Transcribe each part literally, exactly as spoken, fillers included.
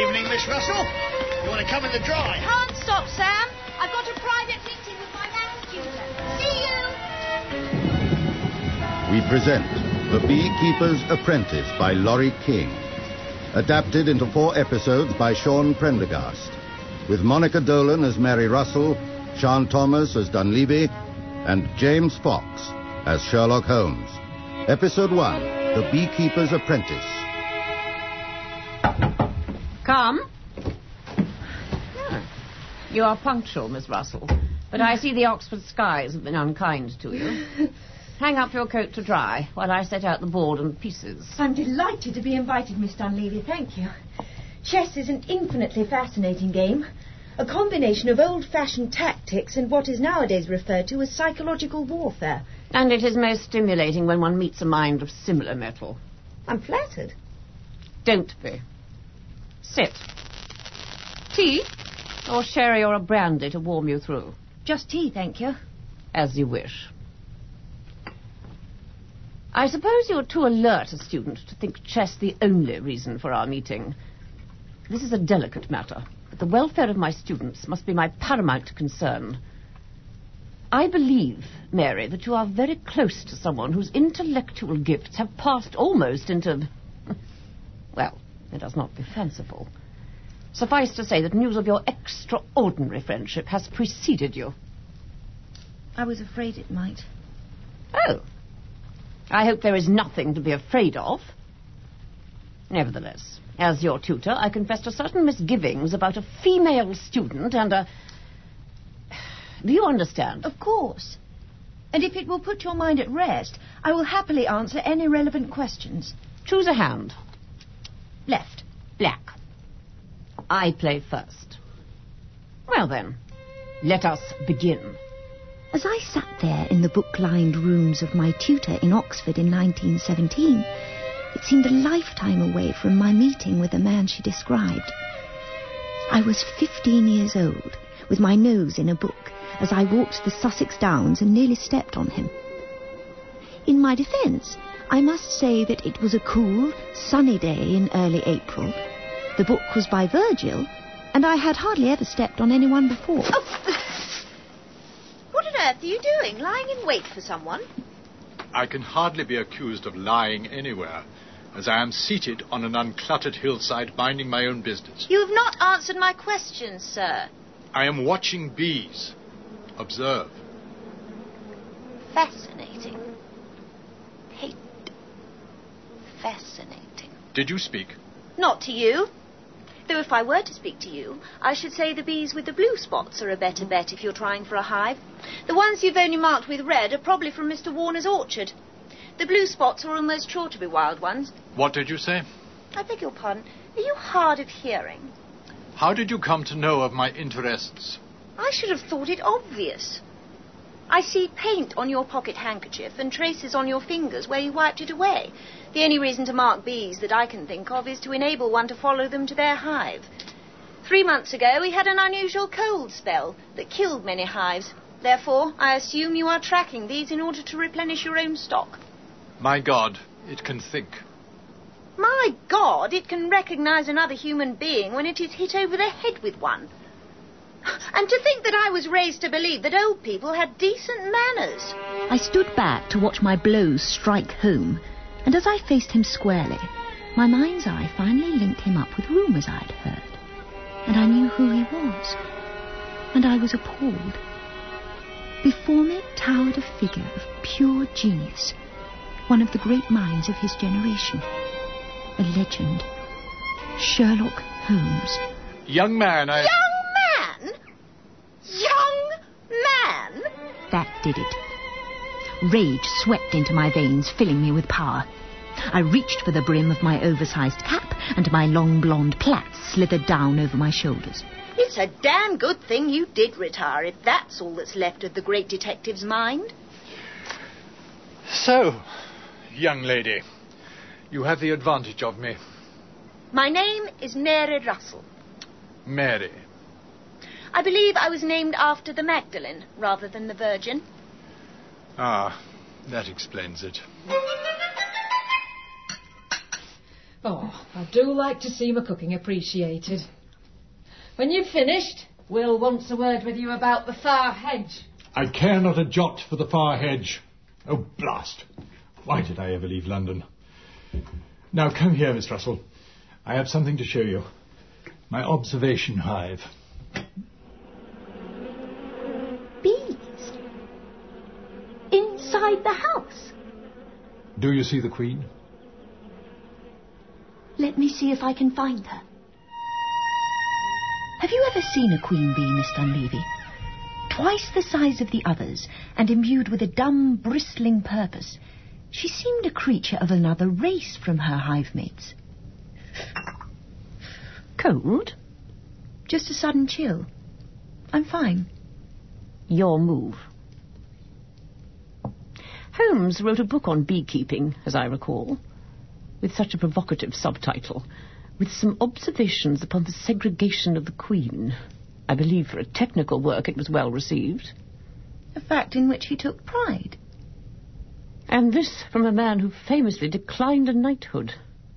Evening, Miss Russell. You want to come in the dry? Can't stop, Sam. I've got a private meeting with my math tutor. See you! We present The Beekeeper's Apprentice by Laurie King. Adapted into four episodes by Sean Prendergast. With Monica Dolan as Mary Russell, Sean Thomas as Dunleavy, and James Fox as Sherlock Holmes. Episode one, The Beekeeper's Apprentice. Come. Hmm. You are punctual, Miss Russell, but I see the Oxford skies have been unkind to you. Hang up your coat to dry while I set out the board and pieces. I'm delighted to be invited, Miss Dunleavy, thank you. Chess is an infinitely fascinating game. A combination of old-fashioned tactics and what is nowadays referred to as psychological warfare. And it is most stimulating when one meets a mind of similar mettle. I'm flattered. Don't be. Sit. Tea? Or sherry or a brandy to warm you through? Just tea, thank you. As you wish. I suppose you're too alert a student to think chess the only reason for our meeting. This is a delicate matter, but the welfare of my students must be my paramount concern. I believe, Mary, that you are very close to someone whose intellectual gifts have passed almost into... well, let us not be fanciful. Suffice to say that news of your extraordinary friendship has preceded you. I was afraid it might. Oh. I hope there is nothing to be afraid of. Nevertheless, as your tutor, I confess to certain misgivings about a female student and a... Do you understand? Of course. And if it will put your mind at rest, I will happily answer any relevant questions. Choose a hand. Left. Black. I play first. Well then, let us begin. As I sat there in the book-lined rooms of my tutor in Oxford in nineteen seventeen, it seemed a lifetime away from my meeting with the man she described. I was fifteen years old, with my nose in a book, as I walked the Sussex Downs and nearly stepped on him. In my defence, I must say that it was a cool, sunny day in early April. The book was by Virgil, and I had hardly ever stepped on anyone before. Oh. What on earth are you doing, lying in wait for someone? I can hardly be accused of lying anywhere, as I am seated on an uncluttered hillside minding my own business. You have not answered my question, sir. I am watching bees. Observe. Fascinating. Hate. Fascinating. Did you speak? Not to you. Though if I were to speak to you, I should say the bees with the blue spots are a better bet if you're trying for a hive. The ones you've only marked with red are probably from Mister Warner's orchard. The blue spots are almost sure to be wild ones. What did you say? I beg your pardon. Are you hard of hearing? How did you come to know of my interests? I should have thought it obvious. I see paint on your pocket handkerchief and traces on your fingers where you wiped it away. The only reason to mark bees that I can think of is to enable one to follow them to their hive. Three months ago, we had an unusual cold spell that killed many hives. Therefore, I assume you are tracking these in order to replenish your own stock. My God, it can think. My God, it can recognize another human being when it is hit over the head with one. And to think that I was raised to believe that old people had decent manners. I stood back to watch my blows strike home, and as I faced him squarely, my mind's eye finally linked him up with rumours I'd heard. And I knew who he was. And I was appalled. Before me towered a figure of pure genius, one of the great minds of his generation. A legend. Sherlock Holmes. Young man, I... Young man? Young man? That did it. Rage swept into my veins, filling me with power. I reached for the brim of my oversized cap, and my long blonde plaits slithered down over my shoulders. It's a damn good thing you did retire, if that's all that's left of the great detective's mind. So, young lady, you have the advantage of me. My name is Mary Russell. Mary. I believe I was named after the Magdalene rather than the Virgin. Ah, that explains it. Oh, I do like to see my cooking appreciated. When you've finished, Will wants a word with you about the far hedge. I care not a jot for the far hedge. Oh, blast. Why did I ever leave London? Now, come here, Miss Russell. I have something to show you. My observation hive. Bees? Inside the house? Do you see the Queen? Let me see if I can find her. Have you ever seen a queen bee, Miss Dunleavy? Twice the size of the others, and imbued with a dumb, bristling purpose. She seemed a creature of another race from her hive mates. Cold? Just a sudden chill. I'm fine. Your move. Holmes wrote a book on beekeeping, as I recall, with such a provocative subtitle, with some observations upon the segregation of the queen. I believe for a technical work it was well received. A fact in which he took pride. And this from a man who famously declined a knighthood.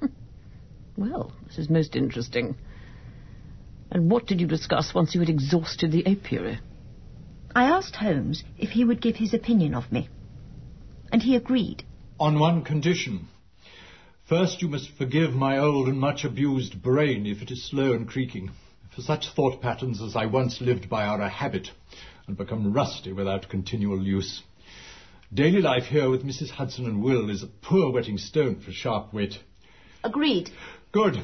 Well, this is most interesting. And what did you discuss once you had exhausted the apiary? I asked Holmes if he would give his opinion of me, and he agreed. On one condition. First, you must forgive my old and much abused brain if it is slow and creaking. For such thought patterns as I once lived by are a habit, and become rusty without continual use. Daily life here with Missus Hudson and Will is a poor whetting stone for sharp wit. Agreed. Good.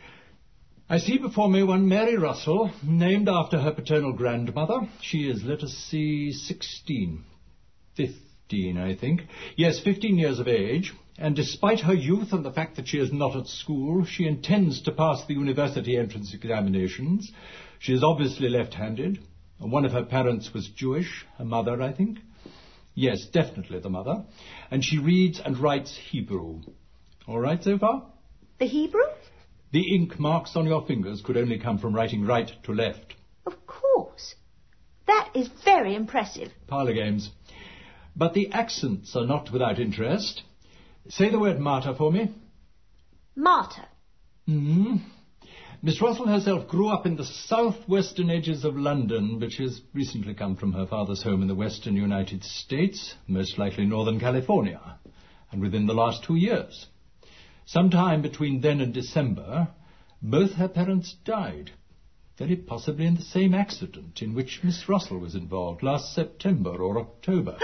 I see before me one Mary Russell, named after her paternal grandmother. She is, let us see, sixteen. Fifteen, I think. Yes, fifteen years of age. And despite her youth and the fact that she is not at school, she intends to pass the university entrance examinations. She is obviously left-handed. One of her parents was Jewish, her mother, I think. Yes, definitely the mother. And she reads and writes Hebrew. All right so far? The Hebrew? The ink marks on your fingers could only come from writing right to left. Of course. That is very impressive. Parlour games. But the accents are not without interest. Say the word martyr for me. Martyr. Mm-hmm. Miss Russell herself grew up in the southwestern edges of London, but she has recently come from her father's home in the western United States, most likely northern California, and within the last two years. Sometime between then and December, both her parents died, very possibly in the same accident in which Miss Russell was involved last September or October.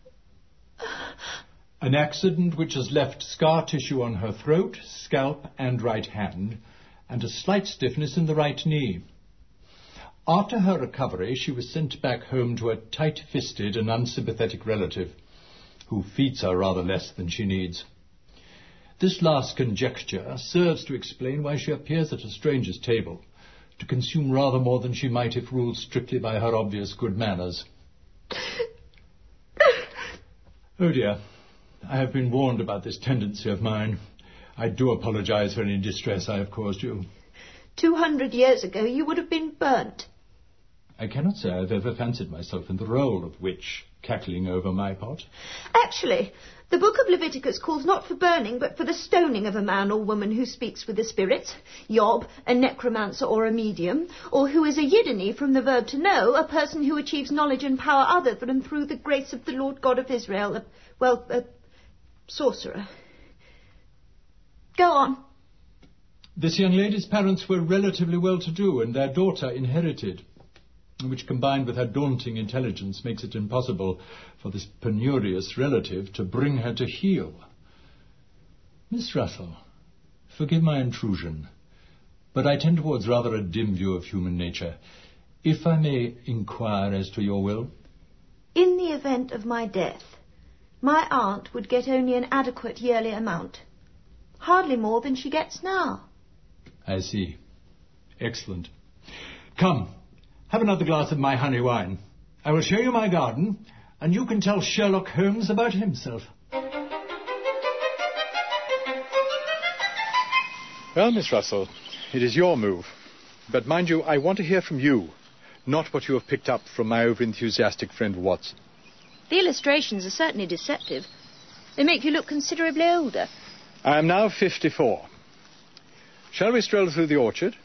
An accident which has left scar tissue on her throat, scalp and right hand, and a slight stiffness in the right knee. After her recovery, she was sent back home to a tight-fisted and unsympathetic relative, who feeds her rather less than she needs. This last conjecture serves to explain why she appears at a stranger's table, to consume rather more than she might if ruled strictly by her obvious good manners. Oh dear, I have been warned about this tendency of mine. I do apologize for any distress I have caused you. Two hundred years ago you would have been burnt. I cannot say I've ever fancied myself in the role of witch, cackling over my pot. Actually, the book of Leviticus calls not for burning, but for the stoning of a man or woman who speaks with the spirits, Yob, a necromancer or a medium, or who is a yidini from the verb to know, a person who achieves knowledge and power other than through the grace of the Lord God of Israel, a, well, a sorcerer. Go on. This young lady's parents were relatively well-to-do, and their daughter inherited, which combined with her daunting intelligence makes it impossible for this penurious relative to bring her to heel. Miss Russell, forgive my intrusion, but I tend towards rather a dim view of human nature. If I may inquire as to your will? In the event of my death, my aunt would get only an adequate yearly amount. Hardly more than she gets now. I see. Excellent. Come, have another glass of my honey wine. I will show you my garden, and you can tell Sherlock Holmes about himself. Well, Miss Russell, it is your move. But mind you, I want to hear from you, not what you have picked up from my over-enthusiastic friend Watson. The illustrations are certainly deceptive. They make you look considerably older. I am now fifty-four. Shall we stroll through the orchard?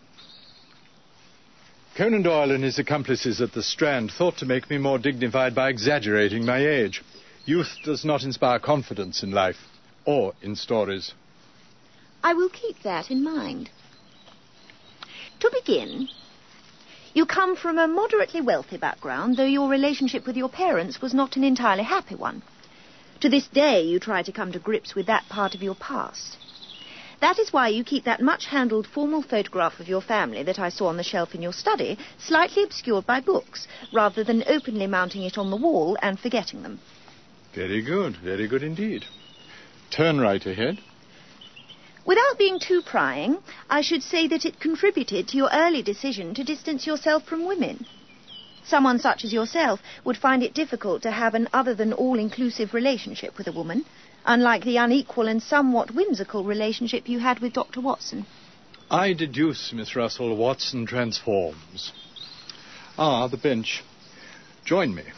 Conan Doyle and his accomplices at the Strand thought to make me more dignified by exaggerating my age. Youth does not inspire confidence in life or in stories. I will keep that in mind. To begin, you come from a moderately wealthy background, though your relationship with your parents was not an entirely happy one. To this day, you try to come to grips with that part of your past. That is why you keep that much-handled formal photograph of your family that I saw on the shelf in your study, slightly obscured by books, rather than openly mounting it on the wall and forgetting them. Very good, very good indeed. Turn right ahead. Without being too prying, I should say that it contributed to your early decision to distance yourself from women. Someone such as yourself would find it difficult to have an other than all-inclusive relationship with a woman, unlike the unequal and somewhat whimsical relationship you had with Doctor Watson. I deduce, Miss Russell, Watson transforms. Ah, the bench. Join me.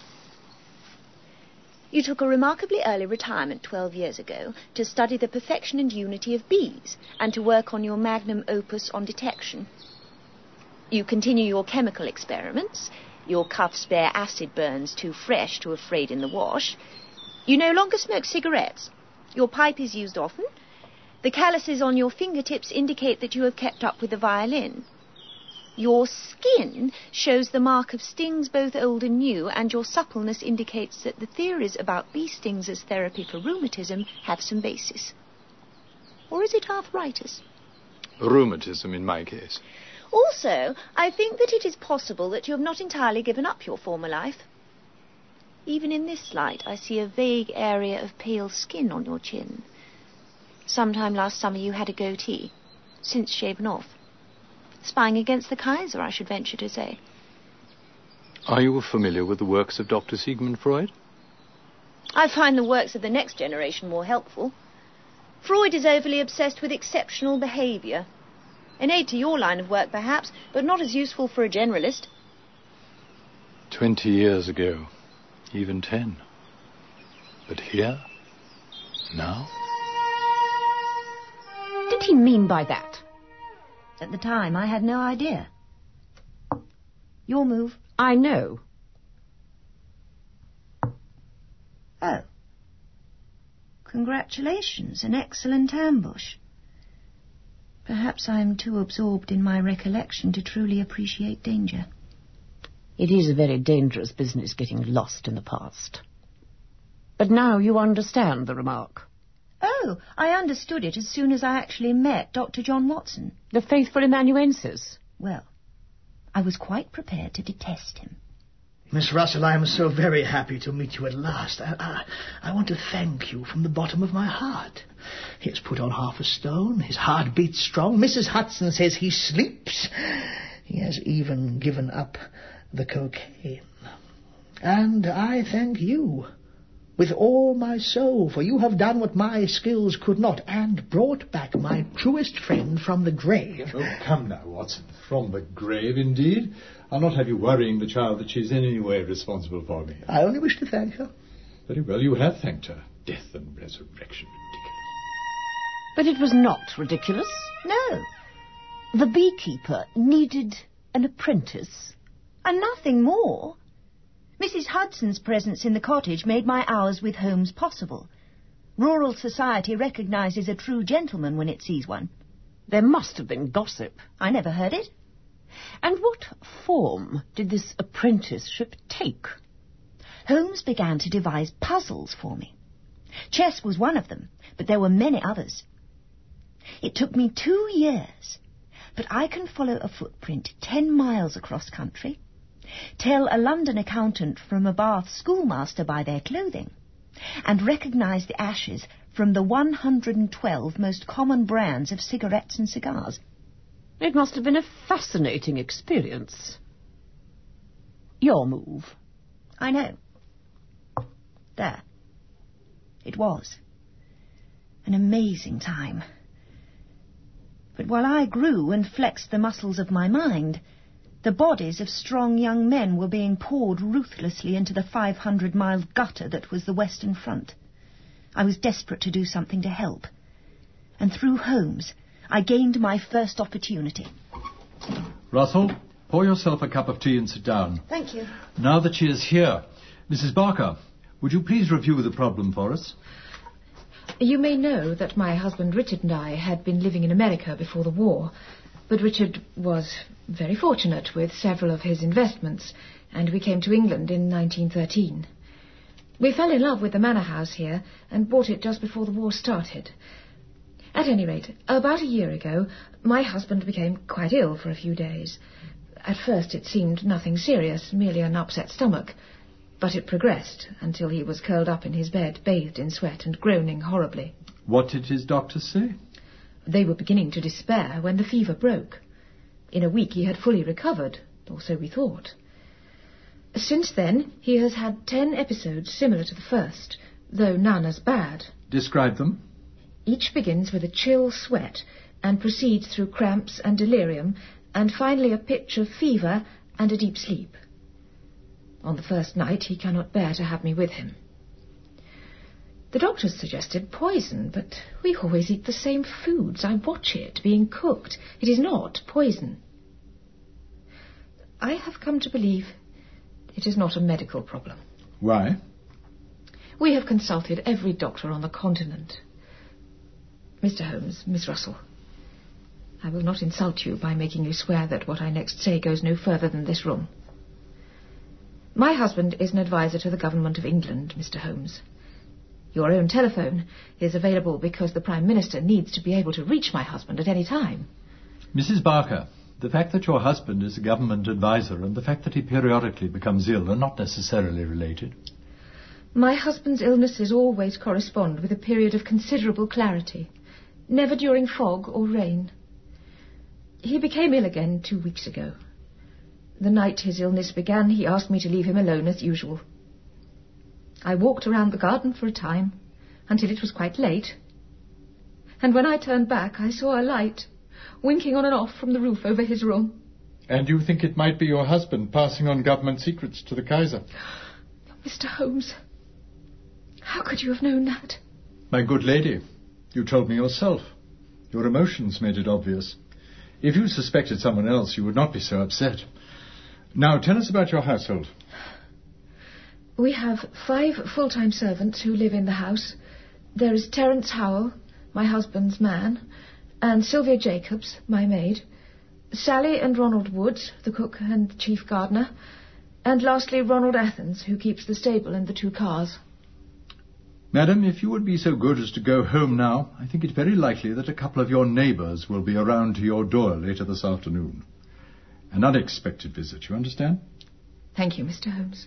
You took a remarkably early retirement twelve years ago to study the perfection and unity of bees and to work on your magnum opus on detection. You continue your chemical experiments. Your cuffs bear acid burns too fresh to have frayed in the wash. You no longer smoke cigarettes. Your pipe is used often. The calluses on your fingertips indicate that you have kept up with the violin. Your skin shows the mark of stings both old and new, and your suppleness indicates that the theories about bee stings as therapy for rheumatism have some basis. Or is it arthritis? Rheumatism in my case. Also, I think that it is possible that you have not entirely given up your former life. Even in this light, I see a vague area of pale skin on your chin. Sometime last summer you had a goatee, since shaven off. Spying against the Kaiser, I should venture to say. Are you familiar with the works of Doctor Sigmund Freud? I find the works of the next generation more helpful. Freud is overly obsessed with exceptional behaviour. An aid to your line of work, perhaps, but not as useful for a generalist. Twenty years ago. Even ten. But here? Now? Did he mean by that? At the time, I had no idea. Your move. I know. Oh. Congratulations, an excellent ambush. Perhaps I am too absorbed in my recollection to truly appreciate danger. It is a very dangerous business getting lost in the past. But now you understand the remark. Oh, I understood it as soon as I actually met Doctor John Watson. The faithful amanuensis. Well, I was quite prepared to detest him. Miss Russell, I am so very happy to meet you at last. I, I, I want to thank you from the bottom of my heart. He has put on half a stone. His heart beats strong. Missus Hudson says he sleeps. He has even given up the cocaine. And I thank you with all my soul, for you have done what my skills could not, and brought back my truest friend from the grave. Oh, come now, Watson. From the grave, indeed. I'll not have you worrying the child that she's in any way responsible for me. I only wish to thank her. Very well, you have thanked her. Death and resurrection. Ridiculous. But it was not ridiculous. No. The beekeeper needed an apprentice. And nothing more. Missus Hudson's presence in the cottage made my hours with Holmes possible. Rural society recognises a true gentleman when it sees one. There must have been gossip. I never heard it. And what form did this apprenticeship take? Holmes began to devise puzzles for me. Chess was one of them, but there were many others. It took me two years, but I can follow a footprint ten miles across country, tell a London accountant from a Bath schoolmaster by their clothing, and recognise the ashes from the one hundred twelve most common brands of cigarettes and cigars. It must have been a fascinating experience. Your move. I know. There. It was. An amazing time. But while I grew and flexed the muscles of my mind, the bodies of strong young men were being poured ruthlessly into the five hundred mile gutter that was the Western Front. I was desperate to do something to help. And through Holmes, I gained my first opportunity. Russell, pour yourself a cup of tea and sit down. Thank you. Now that she is here, Missus Barker, would you please review the problem for us? You may know that my husband Richard and I had been living in America before the war, but Richard was very fortunate with several of his investments, and we came to England in nineteen thirteen. We fell in love with the manor house here and bought it just before the war started. At any rate, about a year ago, my husband became quite ill for a few days. At first it seemed nothing serious, merely an upset stomach. But it progressed until he was curled up in his bed, bathed in sweat and groaning horribly. What did his doctors say? They were beginning to despair when the fever broke. In a week he had fully recovered, or so we thought. Since then, he has had ten episodes similar to the first, though none as bad. Describe them. Each begins with a chill sweat and proceeds through cramps and delirium, and finally a pitch of fever and a deep sleep. On the first night, he cannot bear to have me with him. The doctors suggested poison, but we always eat the same foods. I watch it being cooked. It is not poison. I have come to believe it is not a medical problem. Why? We have consulted every doctor on the continent. Mister Holmes, Miss Russell, I will not insult you by making you swear that what I next say goes no further than this room. My husband is an advisor to the government of England, Mister Holmes. Your own telephone is available because the Prime Minister needs to be able to reach my husband at any time. Missus Barker, the fact that your husband is a government advisor and the fact that he periodically becomes ill are not necessarily related. My husband's illnesses always correspond with a period of considerable clarity, never during fog or rain. He became ill again two weeks ago. The night his illness began, he asked me to leave him alone as usual. I walked around the garden for a time, until it was quite late. And when I turned back, I saw a light winking on and off from the roof over his room. And you think it might be your husband passing on government secrets to the Kaiser? Mister Holmes, how could you have known that? My good lady, you told me yourself. Your emotions made it obvious. If you suspected someone else, you would not be so upset. Now, tell us about your household. We have five full-time servants who live in the house. There is Terence Howell, my husband's man, and Sylvia Jacobs, my maid, Sally and Ronald Woods, the cook and chief gardener, and lastly Ronald Athens, who keeps the stable and the two cars. Madam, if you would be so good as to go home now, I think it very likely that a couple of your neighbours will be around to your door later this afternoon. An unexpected visit, you understand? Thank you, Mister Holmes.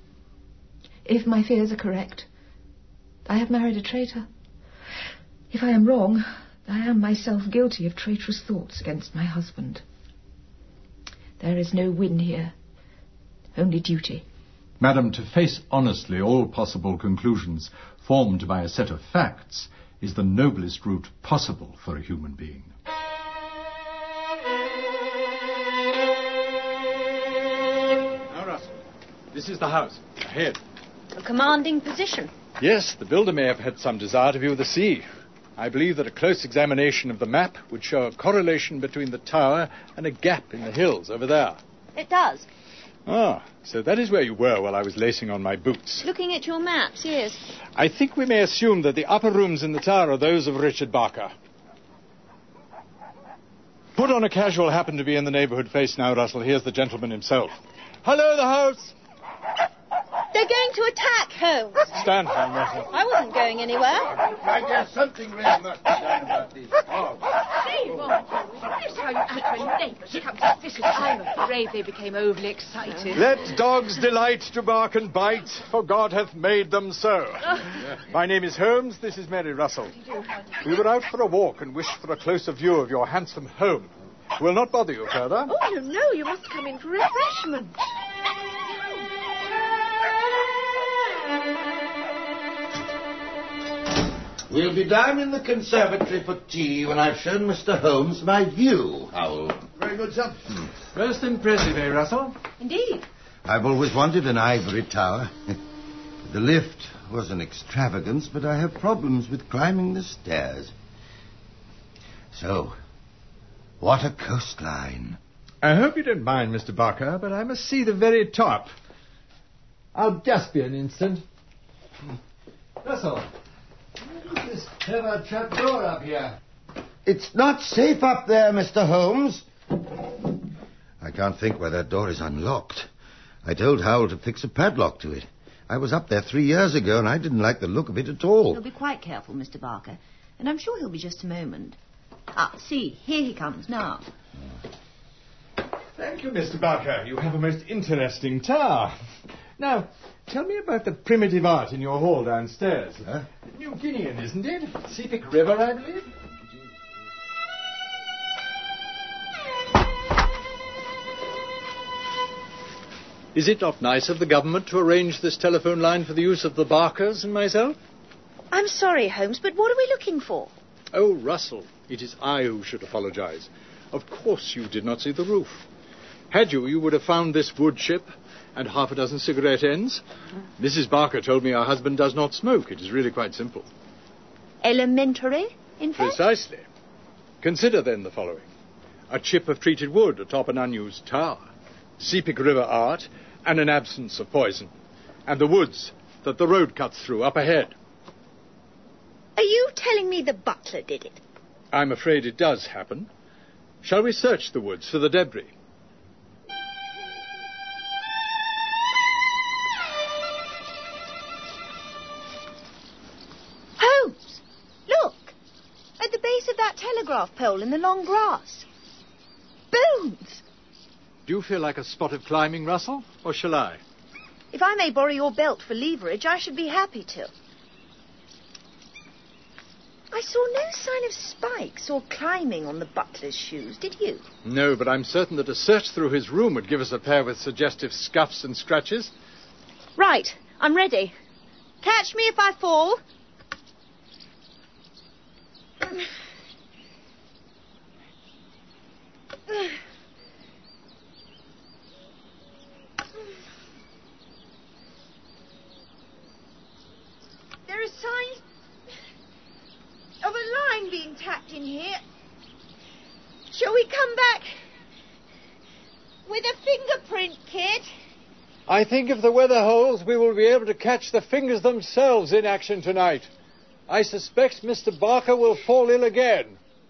If my fears are correct, I have married a traitor. If I am wrong, I am myself guilty of traitorous thoughts against my husband. There is no win here, only duty. Madam, to face honestly all possible conclusions formed by a set of facts is the noblest route possible for a human being. Now, Russell, this is the house. Ahead. A commanding position. Yes, the builder may have had some desire to view the sea. I believe that a close examination of the map would show a correlation between the tower and a gap in the hills over there. It does. Ah, so that is where you were while I was lacing on my boots. Looking at your maps, yes. I think we may assume that the upper rooms in the tower are those of Richard Barker. Put on a casual happen to be in the neighbourhood face now, Russell. Here's the gentleman himself. Hello, the house! They're going to attack, Holmes. Stand down, Russell. I wasn't going anywhere. I guess something really must be done about these dogs. Say, Ron, notice how you act when neighbours come to visit. I'm afraid they became overly excited. Let dogs delight to bark and bite, for God hath made them so. My name is Holmes, this is Mary Russell. We were out for a walk and wished for a closer view of your handsome home. We'll not bother you further. Oh, no, no, you must come in for refreshment. We'll be down in the conservatory for tea when I've shown Mister Holmes my view, Howell. Very good, sir. Most impressive, eh, Russell? Indeed. I've always wanted an ivory tower. The lift was an extravagance, but I have problems with climbing the stairs. So, What a coastline. I hope you don't mind, Mister Barker, but I must see the very top. I'll just be an instant. Russell, what's this clever trap door up here? It's not safe up there, Mister Holmes. I can't think why that door is unlocked. I told Howell to fix a padlock to it. I was up there three years ago, and I didn't like the look of it at all. You'll be quite careful, Mister Barker, and I'm sure he'll be just a moment. Ah, see, here he comes now. Thank you, Mister Barker. You have a most interesting tower. Now, tell me about the primitive art in your hall downstairs. Huh? New Guinean, isn't it? Sepik River, I believe. Is it not nice of the government to arrange this telephone line for the use of the Barkers and myself? I'm sorry, Holmes, but what are we looking for? Oh, Russell, it is I who should apologize. Of course you did not see the roof. Had you, you would have found this wood chip and half a dozen cigarette ends. Missus Barker told me her husband does not smoke. It is really quite simple. Elementary, in fact? Precisely. Consider then the following. A chip of treated wood atop an unused tower. Sepik River art, and an absence of poison. And the woods that the road cuts through up ahead. Are you telling me the butler did it? I'm afraid it does happen. Shall we search the woods for the debris? Holmes, look! At the base of that telegraph pole in the long grass. Bones! Do you feel like a spot of climbing, Russell, or shall I? If I may borrow your belt for leverage, I should be happy to. I saw no sign of spikes or climbing on the butler's shoes, did you? No, but I'm certain that a search through his room would give us a pair with suggestive scuffs and scratches. Right, I'm ready. Catch me if I fall. There are signs of a line being tapped in here. Shall we come back with a fingerprint kit? I think if the weather holds, we will be able to catch the fingers themselves in action tonight. I suspect Mister Barker will fall ill again.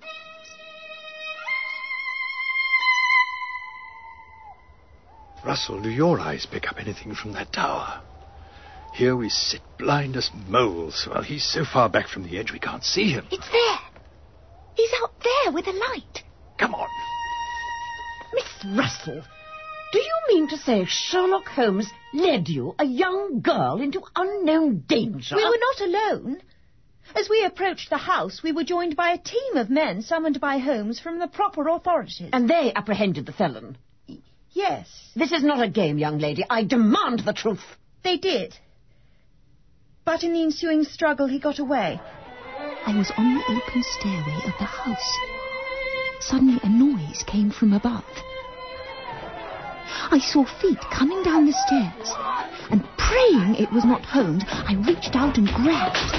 Russell, do your eyes pick up anything from that tower? Here we sit blind as moles, while he's so far back from the edge we can't see him. It's there. He's out there with a light. Come on. Miss Russell, do you mean to say Sherlock Holmes led you, a young girl, into unknown danger? We were not alone. As we approached the house, we were joined by a team of men summoned by Holmes from the proper authorities. And they apprehended the felon? Yes. This is not a game, young lady. I demand the truth. They did. But in the ensuing struggle, he got away. I was on the open stairway of the house. Suddenly a noise came from above. I saw feet coming down the stairs, and praying it was not Holmes, I reached out and grabbed.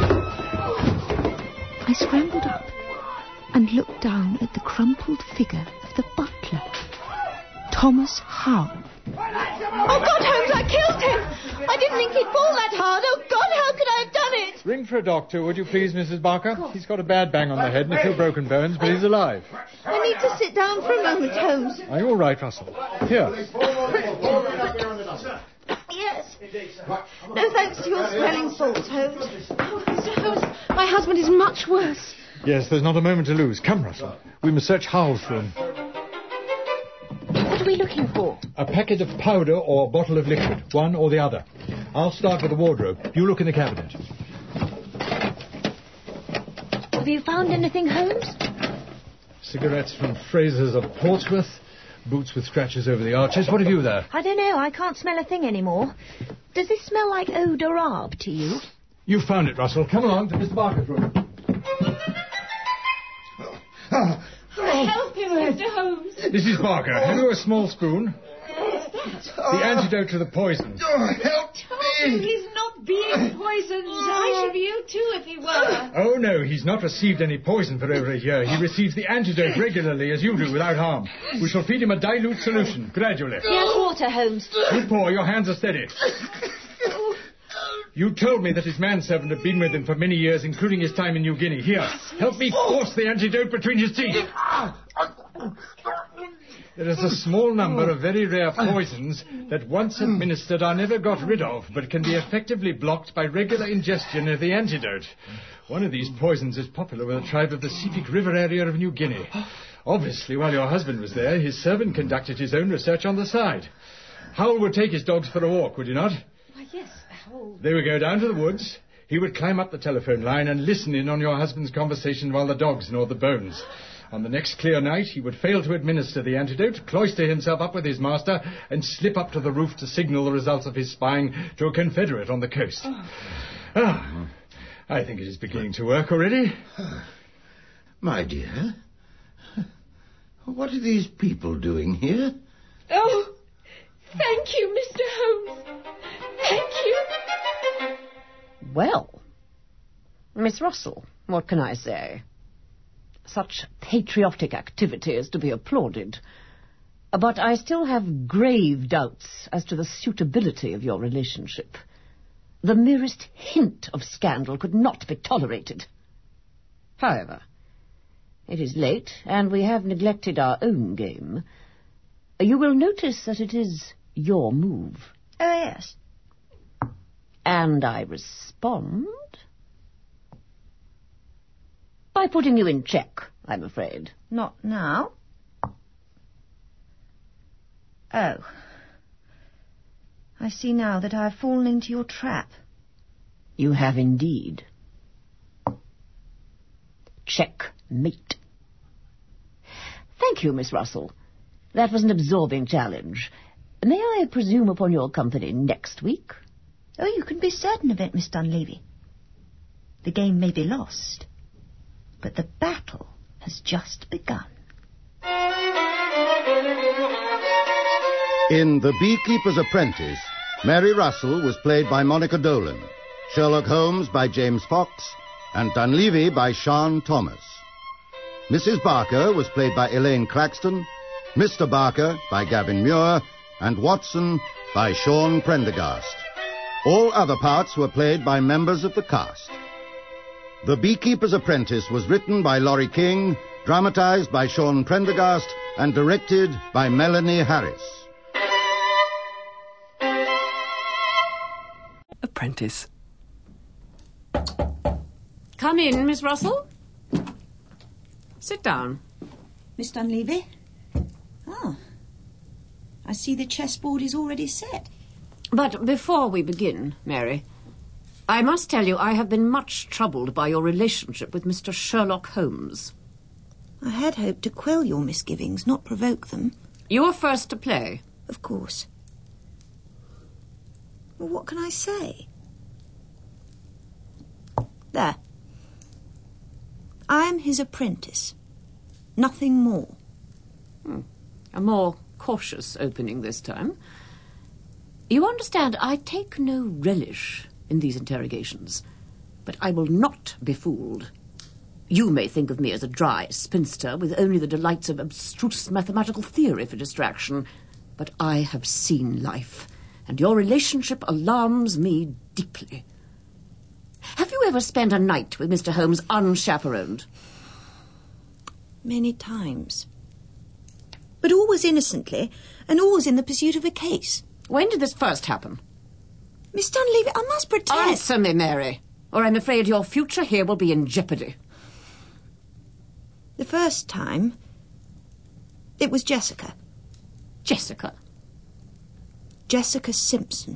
I scrambled up and looked down at the crumpled figure of the butler, Thomas Howell. Oh, God, Holmes, I killed him! I didn't think he'd fall that hard. Oh, God, how could I have done it? Ring for a doctor, would you please, Missus Barker? He's got a bad bang on the head and a few broken bones, but he's alive. I need to sit down for a moment, Holmes. Are you all right, Russell? Here. Yes. No thanks to your swelling salts, Holmes. Oh, Mister Holmes, my husband is much worse. Yes, there's not a moment to lose. Come, Russell. We must search Howell's room. What are we looking for? A packet of powder or a bottle of liquid, one or the other. I'll start with the wardrobe. You look in the cabinet. Have you found anything, Holmes? Cigarettes from Fraser's of Portsmouth, boots with scratches over the arches. What have you there? I don't know. I can't smell a thing anymore. Does this smell like eau d'arabe to you? You found it, Russell. Come along to Mister Barker's room. Help him, Mister Holmes. Missus Barker, have you a small spoon? The antidote to the poison. Oh, help me! He's not being poisoned. I should be ill too if he were. Oh, no, he's not received any poison for over a year. He receives the antidote regularly, as you do, without harm. We shall feed him a dilute solution, gradually. Here's water, Holmes. You pour, your hands are steady. You told me that his manservant had been with him for many years, including his time in New Guinea. Here, help me force the antidote between his teeth. There is a small number of very rare poisons that once administered are never got rid of, but can be effectively blocked by regular ingestion of the antidote. One of these poisons is popular with the tribe of the Sepik River area of New Guinea. Obviously, while your husband was there, his servant conducted his own research on the side. Howell would take his dogs for a walk, would he not? Why, yes, Howell. They would go down to the woods. He would climb up the telephone line and listen in on your husband's conversation while the dogs gnawed the bones. On the next clear night, he would fail to administer the antidote, cloister himself up with his master, and slip up to the roof to signal the results of his spying to a confederate on the coast. Oh. Ah, I think it is beginning to work already. My dear, what are these people doing here? Oh, thank you, Mister Holmes. Thank you. Well, Miss Russell, what can I say? Such patriotic activity is to be applauded. But I still have grave doubts as to the suitability of your relationship. The merest hint of scandal could not be tolerated. However, it is late, and we have neglected our own game. You will notice that it is your move. Oh, yes. And I respond by putting you in check, I'm afraid. Not now. Oh. I see now that I have fallen into your trap. You have indeed. Checkmate. Thank you, Miss Russell. That was an absorbing challenge. May I presume upon your company next week? Oh, you can be certain of it, Miss Dunleavy. The game may be lost, but the battle has just begun. In The Beekeeper's Apprentice, Mary Russell was played by Monica Dolan, Sherlock Holmes by James Fox, and Dunleavy by Sean Thomas. Missus Barker was played by Elaine Claxton, Mister Barker by Gavin Muir, and Watson by Sean Prendergast. All other parts were played by members of the cast. The Beekeeper's Apprentice was written by Laurie King, dramatized by Sean Prendergast, and directed by Melanie Harris. Apprentice. Come in, Miss Russell. Sit down. Miss Dunleavy? Oh. I see the chessboard is already set. But before we begin, Mary, I must tell you I have been much troubled by your relationship with Mister Sherlock Holmes. I had hoped to quell your misgivings, not provoke them. You are first to play. Of course. Well, what can I say? There. I am his apprentice. Nothing more. Hmm. A more cautious opening this time. You understand, I take no relish in these interrogations, but I will not be fooled. You may think of me as a dry spinster with only the delights of abstruse mathematical theory for distraction, but I have seen life, and your relationship alarms me deeply. Have you ever spent a night with Mister Holmes unchaperoned? Many times. But always innocently, and always in the pursuit of a case. When did this first happen? Miss Dunleavy, I must protest... Answer me, Mary, or I'm afraid your future here will be in jeopardy. The first time, it was Jessica. Jessica? Jessica Simpson.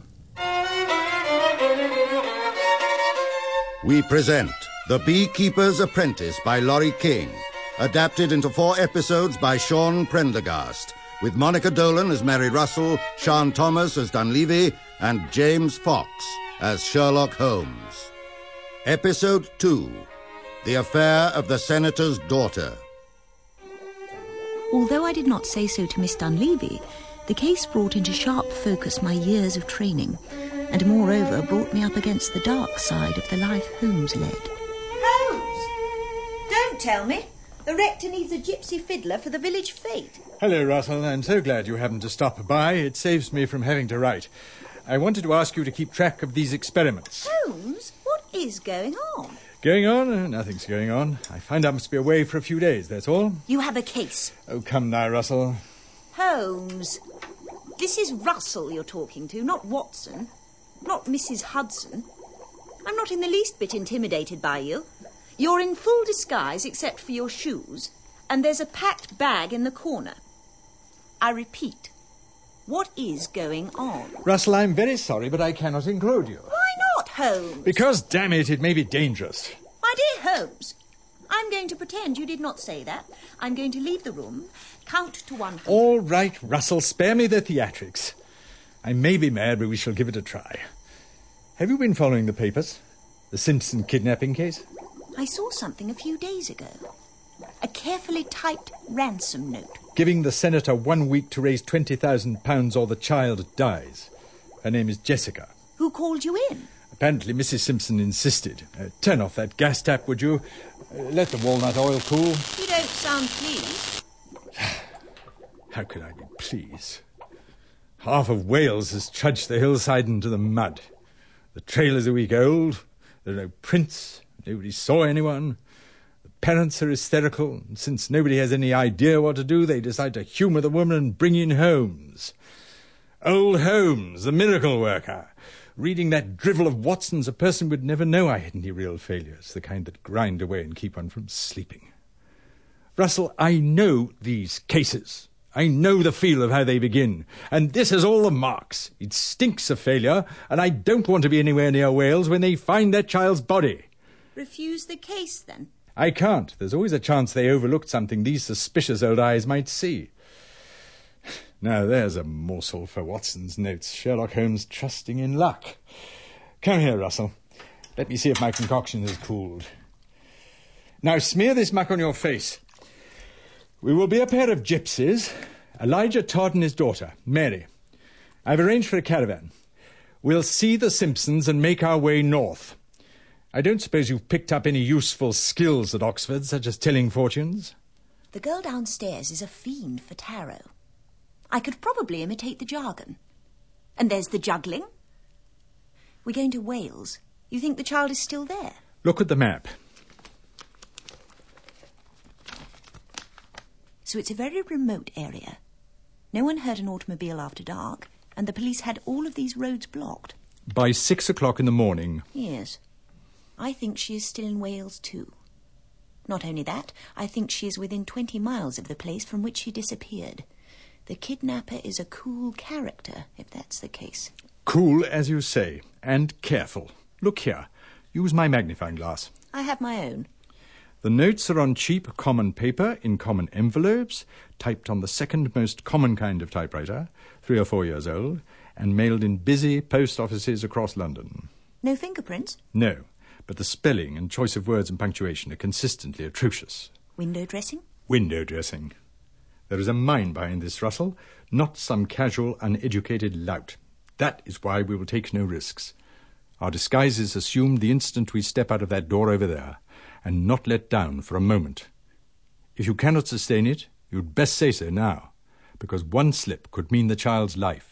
We present The Beekeeper's Apprentice by Laurie King, adapted into four episodes by Sean Prendergast, with Monica Dolan as Mary Russell, Sean Thomas as Dunleavy, and James Fox as Sherlock Holmes. Episode two, The Affair of the Senator's Daughter. Although I did not say so to Miss Dunleavy, the case brought into sharp focus my years of training, and moreover brought me up against the dark side of the life Holmes led. Holmes! Don't tell me. The rector needs a gypsy fiddler for the village fete. Hello, Russell. I'm so glad you happened to stop by. It saves me from having to write. I wanted to ask you to keep track of these experiments. Holmes, what is going on? Going on? Uh, nothing's going on. I find I must be away for a few days, that's all. You have a case. Oh, come now, Russell. Holmes, this is Russell you're talking to, not Watson. Not Missus Hudson. I'm not in the least bit intimidated by you. You're in full disguise except for your shoes, and there's a packed bag in the corner. I repeat, what is going on? Russell, I'm very sorry, but I cannot include you. Why not, Holmes? Because, damn it, it may be dangerous. My dear Holmes, I'm going to pretend you did not say that. I'm going to leave the room, count to one hundred. All right, Russell, spare me the theatrics. I may be mad, but we shall give it a try. Have you been following the papers? The Simpson kidnapping case? I saw something a few days ago. A carefully typed ransom note. Giving the senator one week to raise twenty thousand pounds or the child dies. Her name is Jessica. Who called you in? Apparently Missus Simpson insisted. Uh, turn off that gas tap, would you? Uh, let the walnut oil cool. You don't sound pleased. How could I be pleased? Half of Wales has trudged the hillside into the mud. The trail is a week old. There are no prints. Nobody saw anyone. The parents are hysterical. And since nobody has any idea what to do, they decide to humour the woman and bring in Holmes. Old Holmes, the miracle worker. Reading that drivel of Watson's, a person would never know I had any real failures, the kind that grind away and keep one from sleeping. Russell, I know these cases. I know the feel of how they begin. And this has all the marks. It stinks of failure, and I don't want to be anywhere near Wales when they find that child's body. Refuse the case, then? I can't. There's always a chance they overlooked something these suspicious old eyes might see. Now, there's a morsel for Watson's notes. Sherlock Holmes trusting in luck. Come here, Russell. Let me see if my concoction has cooled. Now, smear this muck on your face. We will be a pair of gypsies. Elijah Todd and his daughter, Mary. I've arranged for a caravan. We'll see the Simpsons and make our way north. I don't suppose you've picked up any useful skills at Oxford, such as telling fortunes? The girl downstairs is a fiend for tarot. I could probably imitate the jargon. And there's the juggling. We're going to Wales. You think the child is still there? Look at the map. So it's a very remote area. No one heard an automobile after dark, and the police had all of these roads blocked. By six o'clock in the morning. Yes. I think she is still in Wales, too. Not only that, I think she is within twenty miles of the place from which she disappeared. The kidnapper is a cool character, if that's the case. Cool, as you say, and careful. Look here. Use my magnifying glass. I have my own. The notes are on cheap, common paper, in common envelopes, typed on the second most common kind of typewriter, three or four years old, and mailed in busy post offices across London. No fingerprints? No, but the spelling and choice of words and punctuation are consistently atrocious. Window dressing? Window dressing. There is a mind behind this, Russell, not some casual, uneducated lout. That is why we will take no risks. Our disguise is assumed the instant we step out of that door over there, and not let down for a moment. If you cannot sustain it, you'd best say so now, because one slip could mean the child's life.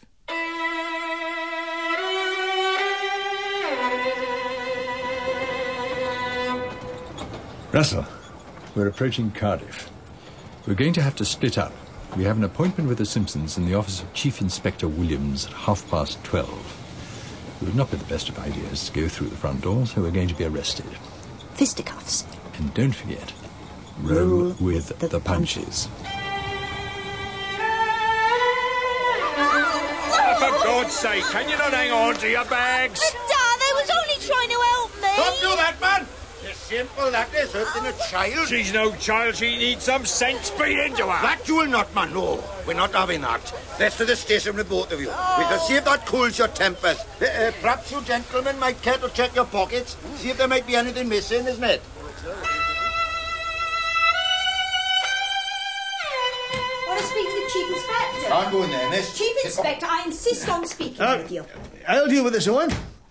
Russell, we're approaching Cardiff. We're going to have to split up. We have an appointment with the Simpsons in the office of Chief Inspector Williams at half past twelve. It would not be the best of ideas to go through the front door, so we're going to be arrested. Fisticuffs. And don't forget, roll, roll with the, the punches. Oh, for God's sake, can you not hang on to your bags? Dad, they was only trying to help me. Don't do that, man! It's simple, that is, hurting a child. She's no child, she needs some sense beat into her. That you will not, man, no. We're not having that. Let's to the station with both of you. Oh. We can see if that cools your tempers. Uh, uh, perhaps you gentlemen might care to check your pockets, see if there might be anything missing, isn't it? Want to speak to Chief Inspector. Can't go in there, miss. Chief Inspector, I insist on speaking Uh, with you. I'll deal with this, Owen.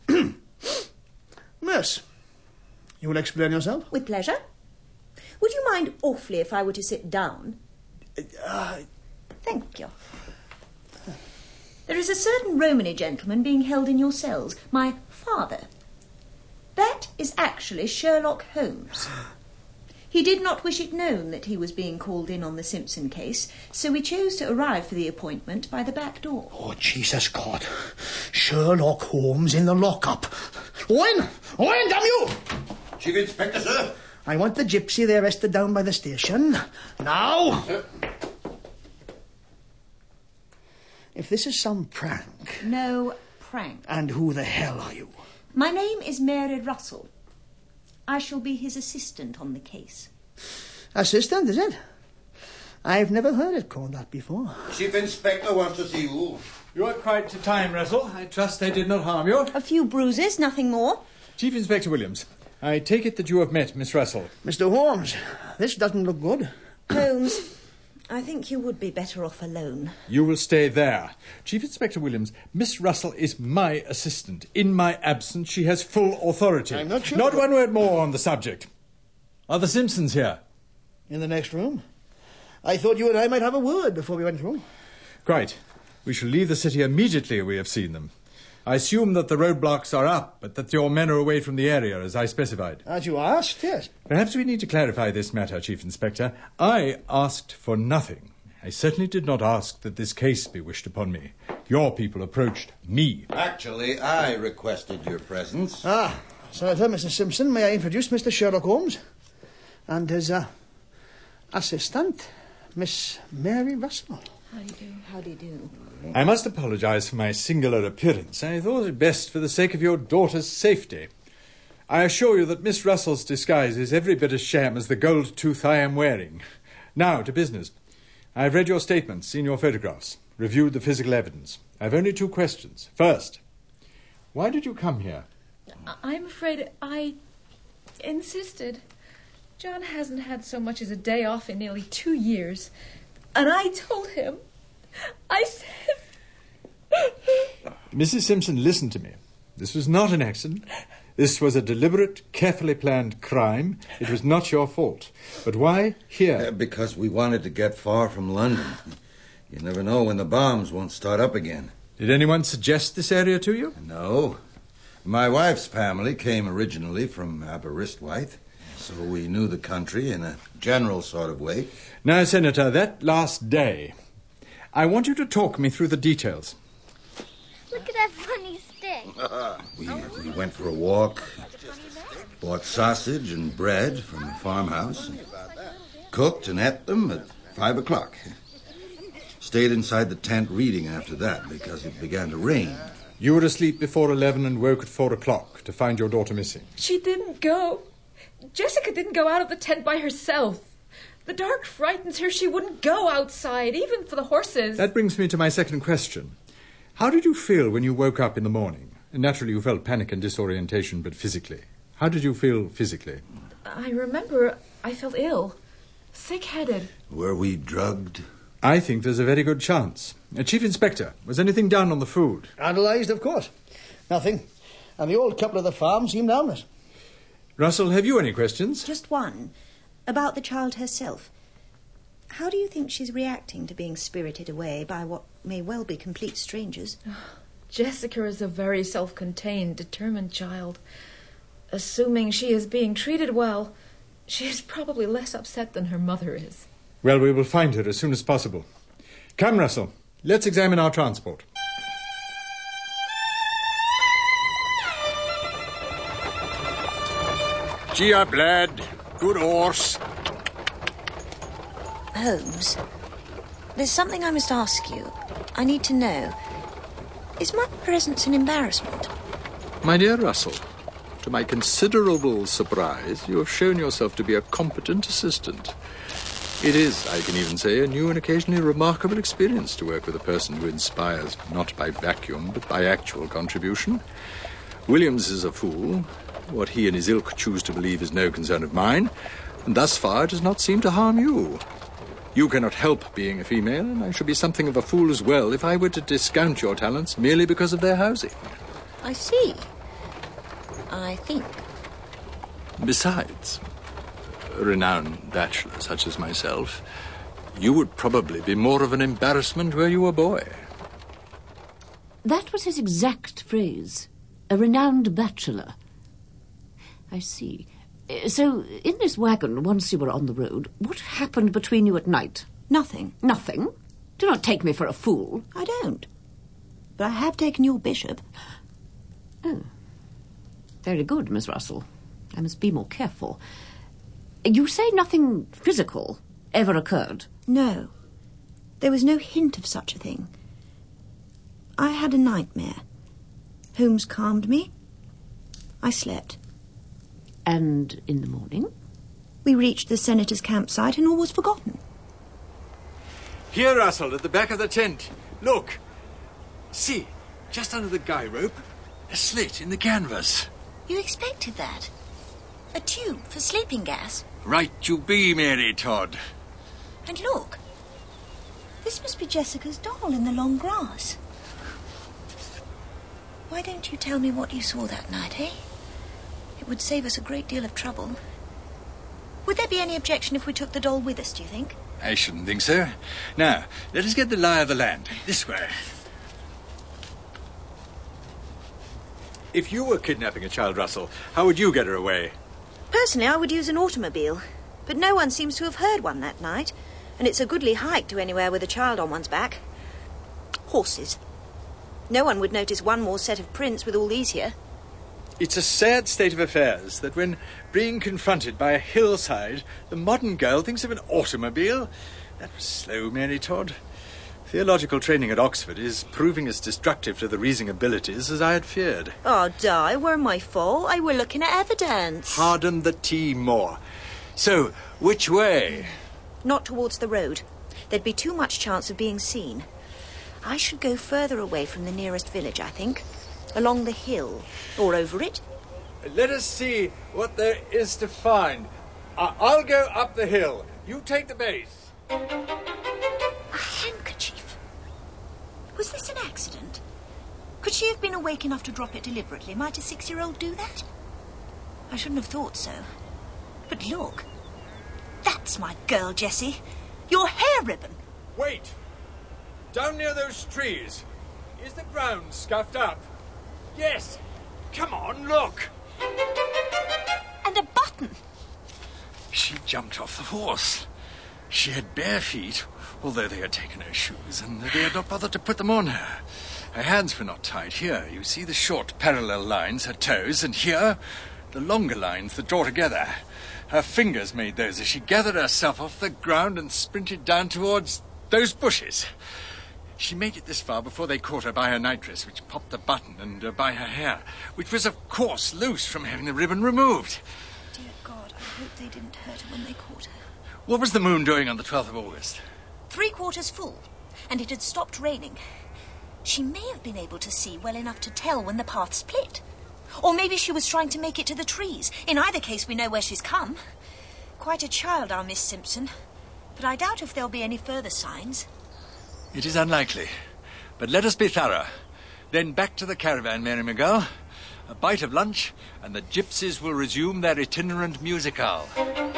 Miss, you will explain yourself? With pleasure. Would you mind awfully if I were to sit down? Uh, Thank you. There is a certain Romany gentleman being held in your cells. My father. That is actually Sherlock Holmes. He did not wish it known that he was being called in on the Simpson case, so we chose to arrive for the appointment by the back door. Oh, Jesus God. Sherlock Holmes in the lockup. Owen! Owen, damn you! Chief Inspector, sir. I want the gypsy they arrested down by the station. Now! Sir. If this is some prank... No prank. And who the hell are you? My name is Mary Russell. I shall be his assistant on the case. Assistant, is it? I've never heard it called that before. Chief Inspector wants to see you. You are quite to time, Russell. I trust they did not harm you. A few bruises, nothing more. Chief Inspector Williams, I take it that you have met Miss Russell. Mister Holmes, this doesn't look good. Holmes, I think you would be better off alone. You will stay there. Chief Inspector Williams, Miss Russell is my assistant. In my absence, she has full authority. I'm not sure. Not one word more on the subject. Are the Simpsons here? In the next room. I thought you and I might have a word before we went through. Quite. We shall leave the city immediately we have seen them. I assume that the roadblocks are up, but that your men are away from the area, as I specified. As you asked, yes. Perhaps we need to clarify this matter, Chief Inspector. I asked for nothing. I certainly did not ask that this case be wished upon me. Your people approached me. Actually, I requested your presence. Ah, Senator, Missus Simpson, may I introduce Mister Sherlock Holmes and his uh, assistant, Miss Mary Russell. How do you do? How do you do? I must apologize for my singular appearance. I thought it best for the sake of your daughter's safety. I assure you that Miss Russell's disguise is every bit as sham as the gold tooth I am wearing. Now, to business. I have read your statements, seen your photographs, reviewed the physical evidence. I have only two questions. First, why did you come here? I'm afraid I insisted. John hasn't had so much as a day off in nearly two years. And I told him. I said... Missus Simpson, listen to me. This was not an accident. This was a deliberate, carefully planned crime. It was not your fault. But why here? Uh, because we wanted to get far from London. You never know when the bombs won't start up again. Did anyone suggest this area to you? No. My wife's family came originally from Aberystwyth, so we knew the country in a general sort of way. Now, Senator, that last day, I want you to talk me through the details. Look at that funny stick. we, we went for a walk, bought sausage and bread from the farmhouse, cooked and ate them at five o'clock. Stayed inside the tent reading after that because it began to rain. You were asleep before eleven and woke at four o'clock to find your daughter missing. She didn't go. Jessica didn't go out of the tent by herself. The dark frightens her. She wouldn't go outside, even for the horses. That brings me to my second question. How did you feel when you woke up in the morning? Naturally, you felt panic and disorientation, but physically. How did you feel physically? I remember I felt ill, thick-headed. Were we drugged? I think there's a very good chance. Uh, Chief Inspector, was anything done on the food? Analysed, of course. Nothing. And the old couple of the farm seemed harmless. Russell, have you any questions? Just one. About the child herself. How do you think she's reacting to being spirited away by what may well be complete strangers? Jessica is a very self-contained, determined child. Assuming she is being treated well, she is probably less upset than her mother is. Well, we will find her as soon as possible. Come, Russell, let's examine our transport. Gee up, lad. Good horse. Holmes, there's something I must ask you. I need to know. Is my presence an embarrassment? My dear Russell, to my considerable surprise, you have shown yourself to be a competent assistant. It is, I can even say, a new and occasionally remarkable experience to work with a person who inspires not by vacuum, but by actual contribution. Williams is a fool. What he and his ilk choose to believe is no concern of mine, and thus far it does not seem to harm you. You cannot help being a female, and I should be something of a fool as well if I were to discount your talents merely because of their housing. I see. I think. Besides, a renowned bachelor such as myself, you would probably be more of an embarrassment were you a boy. That was his exact phrase. A renowned bachelor. I see. So, in this wagon, once you were on the road, what happened between you at night? Nothing. Nothing? Do not take me for a fool. I don't. But I have taken your bishop. Oh. Very good, Miss Russell. I must be more careful. You say nothing physical ever occurred? No. There was no hint of such a thing. I had a nightmare. Holmes calmed me. I slept. And in the morning? We reached the senator's campsite and all was forgotten. Here, Russell, at the back of the tent. Look. See, just under the guy rope, a slit in the canvas. You expected that? A tube for sleeping gas? Right you be, Mary Todd. And look. This must be Jessica's doll in the long grass. Why don't you tell me what you saw that night, eh? It would save us a great deal of trouble. Would there be any objection if we took the doll with us, do you think? I shouldn't think so. Now, let us get the lie of the land. This way. If you were kidnapping a child, Russell, how would you get her away? Personally, I would use an automobile. But no one seems to have heard one that night. And it's a goodly hike to anywhere with a child on one's back. Horses. No one would notice one more set of prints with all these here. It's a sad state of affairs that when being confronted by a hillside, the modern girl thinks of an automobile. That was slow, Mary Todd. Theological training at Oxford is proving as destructive to the reasoning abilities as I had feared. Oh, Di, weren't my fault. I were looking at evidence. Harden the tea more. So, which way? Not towards the road. There'd be too much chance of being seen. I should go further away from the nearest village, I think. Along the hill, or over it. Let us see what there is to find. Uh, I'll go up the hill. You take the base. A handkerchief. Was this an accident? Could she have been awake enough to drop it deliberately? Might a six-year-old do that? I shouldn't have thought so. But look. That's my girl, Jessie. Your hair ribbon. Wait. Down near those trees. Is the ground scuffed up? Yes. Come on, look. And a button. She jumped off the horse. She had bare feet, although they had taken her shoes, and they had not bothered to put them on her. Her hands were not tied. Here, you see the short parallel lines, her toes, and here, the longer lines that draw together. Her fingers made those as she gathered herself off the ground and sprinted down towards those bushes. She made it this far before they caught her by her nightdress, which popped the button, and uh, by her hair, which was, of course, loose from having the ribbon removed. Dear God, I hope they didn't hurt her when they caught her. What was the moon doing on the twelfth of August? Three quarters full, and it had stopped raining. She may have been able to see well enough to tell when the path split. Or maybe she was trying to make it to the trees. In either case, we know where she's come. Quite a child, our Miss Simpson. But I doubt if there'll be any further signs. It is unlikely. But let us be thorough. Then back to the caravan, Mary McGill. A bite of lunch, and the gypsies will resume their itinerant musicale.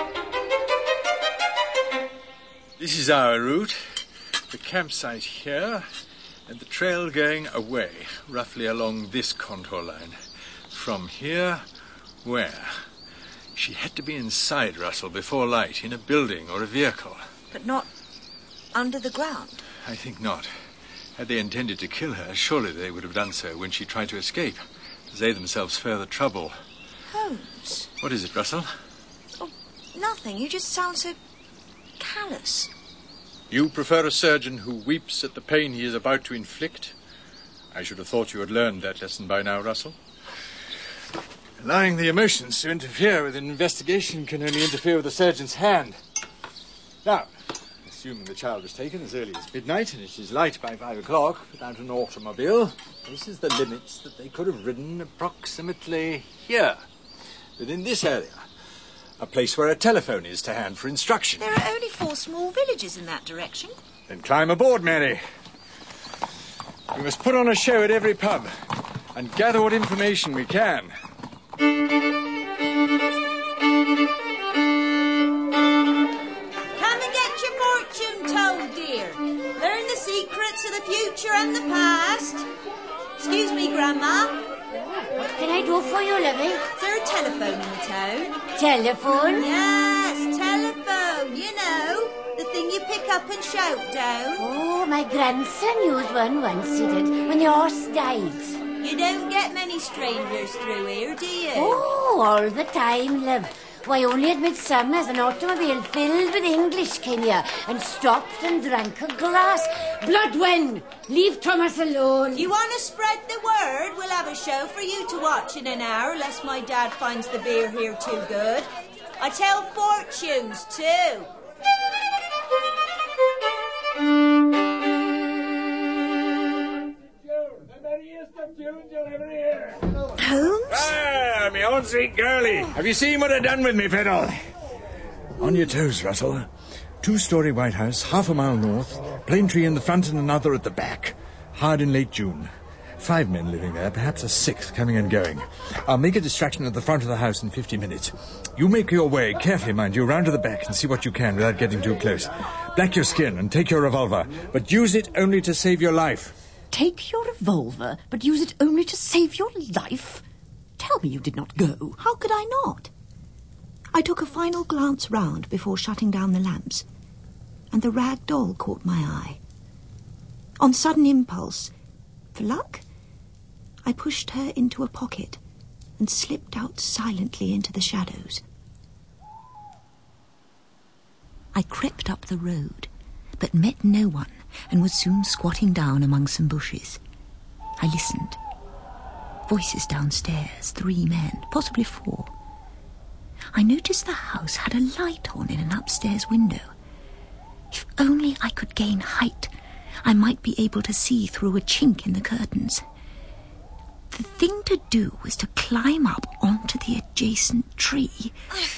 This is our route. The campsite here, and the trail going away, roughly along this contour line. From here, where? She had to be inside, Russell, before light, in a building or a vehicle. But not under the ground? I think not. Had they intended to kill her, surely they would have done so when she tried to escape, to save themselves further trouble. Holmes? What is it, Russell? Oh, nothing. You just sound so callous. You prefer a surgeon who weeps at the pain he is about to inflict? I should have thought you had learned that lesson by now, Russell. Allowing the emotions to interfere with an investigation can only interfere with the surgeon's hand. Now, assuming the child was taken as early as midnight and it is light by five o'clock without an automobile, this is the limits that they could have ridden approximately here, within this area. A place where a telephone is to hand for instruction. There are only four small villages in that direction. Then climb aboard, Mary. We must put on a show at every pub and gather what information we can. Come and get your fortune told, dear. Learn the secrets of the future and the past. Excuse me, Grandma. What can I do for you, lovey? Is there a telephone in the town? Telephone? Yes, telephone, you know. The thing you pick up and shout down. Oh, my grandson used one once, he did, when the horse died. You don't get many strangers through here, do you? Oh, all the time, love. Why, only at midsummer as an automobile filled with English came here and stopped and drank a glass. Bloodwen, leave Thomas alone. You want to spread the word? We'll have a show for you to watch in an hour, unless my dad finds the beer here too good. I tell fortunes, too. Holmes? Ah, me own sweet girlie. Have you seen what I done with me fiddle? On your toes, Russell. Two-storey White House, half a mile north, plane tree in the front and another at the back. Hired in late June. Five men living there, perhaps a sixth coming and going. I'll make a distraction at the front of the house in fifty minutes. You make your way, carefully mind you, round to the back and see what you can without getting too close. Black your skin and take your revolver, but use it only to save your life. Take your revolver, but use it only to save your life? Tell me you did not go. How could I not? I took a final glance round before shutting down the lamps, and the rag doll caught my eye. On sudden impulse, for luck, I pushed her into a pocket and slipped out silently into the shadows. I crept up the road, but met no one and was soon squatting down among some bushes. I listened. Voices downstairs, three men, possibly four. I noticed the house had a light on in an upstairs window. If only I could gain height, I might be able to see through a chink in the curtains. The thing to do was to climb up onto the adjacent tree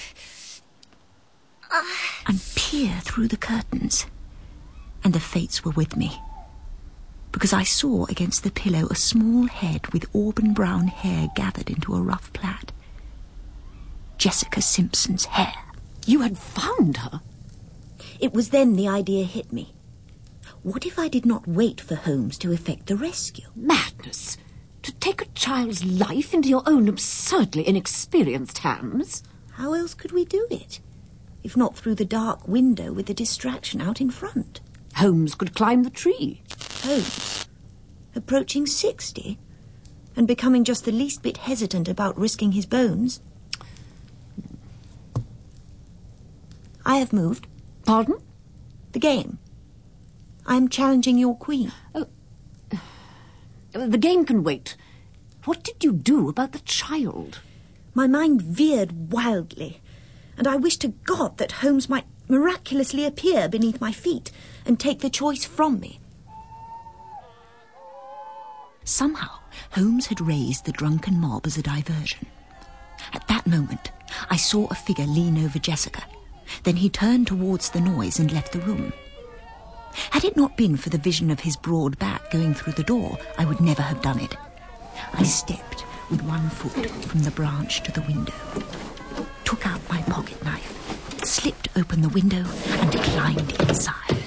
and peer through the curtains. And the fates were with me, because I saw against the pillow a small head with auburn brown hair gathered into a rough plait. Jessica Simpson's hair. You had found her? It was then the idea hit me. What if I did not wait for Holmes to effect the rescue? Madness! To take a child's life into your own absurdly inexperienced hands? How else could we do it, if not through the dark window with the distraction out in front? Holmes could climb the tree. Holmes? Approaching sixty? And becoming just the least bit hesitant about risking his bones? I have moved. Pardon? The game. I am challenging your queen. Oh. The game can wait. What did you do about the child? My mind veered wildly, and I wished to God that Holmes might miraculously appear beneath my feet and take the choice from me. Somehow, Holmes had raised the drunken mob as a diversion. At that moment, I saw a figure lean over Jessica. Then he turned towards the noise and left the room. Had it not been for the vision of his broad back going through the door, I would never have done it. I stepped with one foot from the branch to the window, took out my pocket knife, slipped open the window and climbed inside.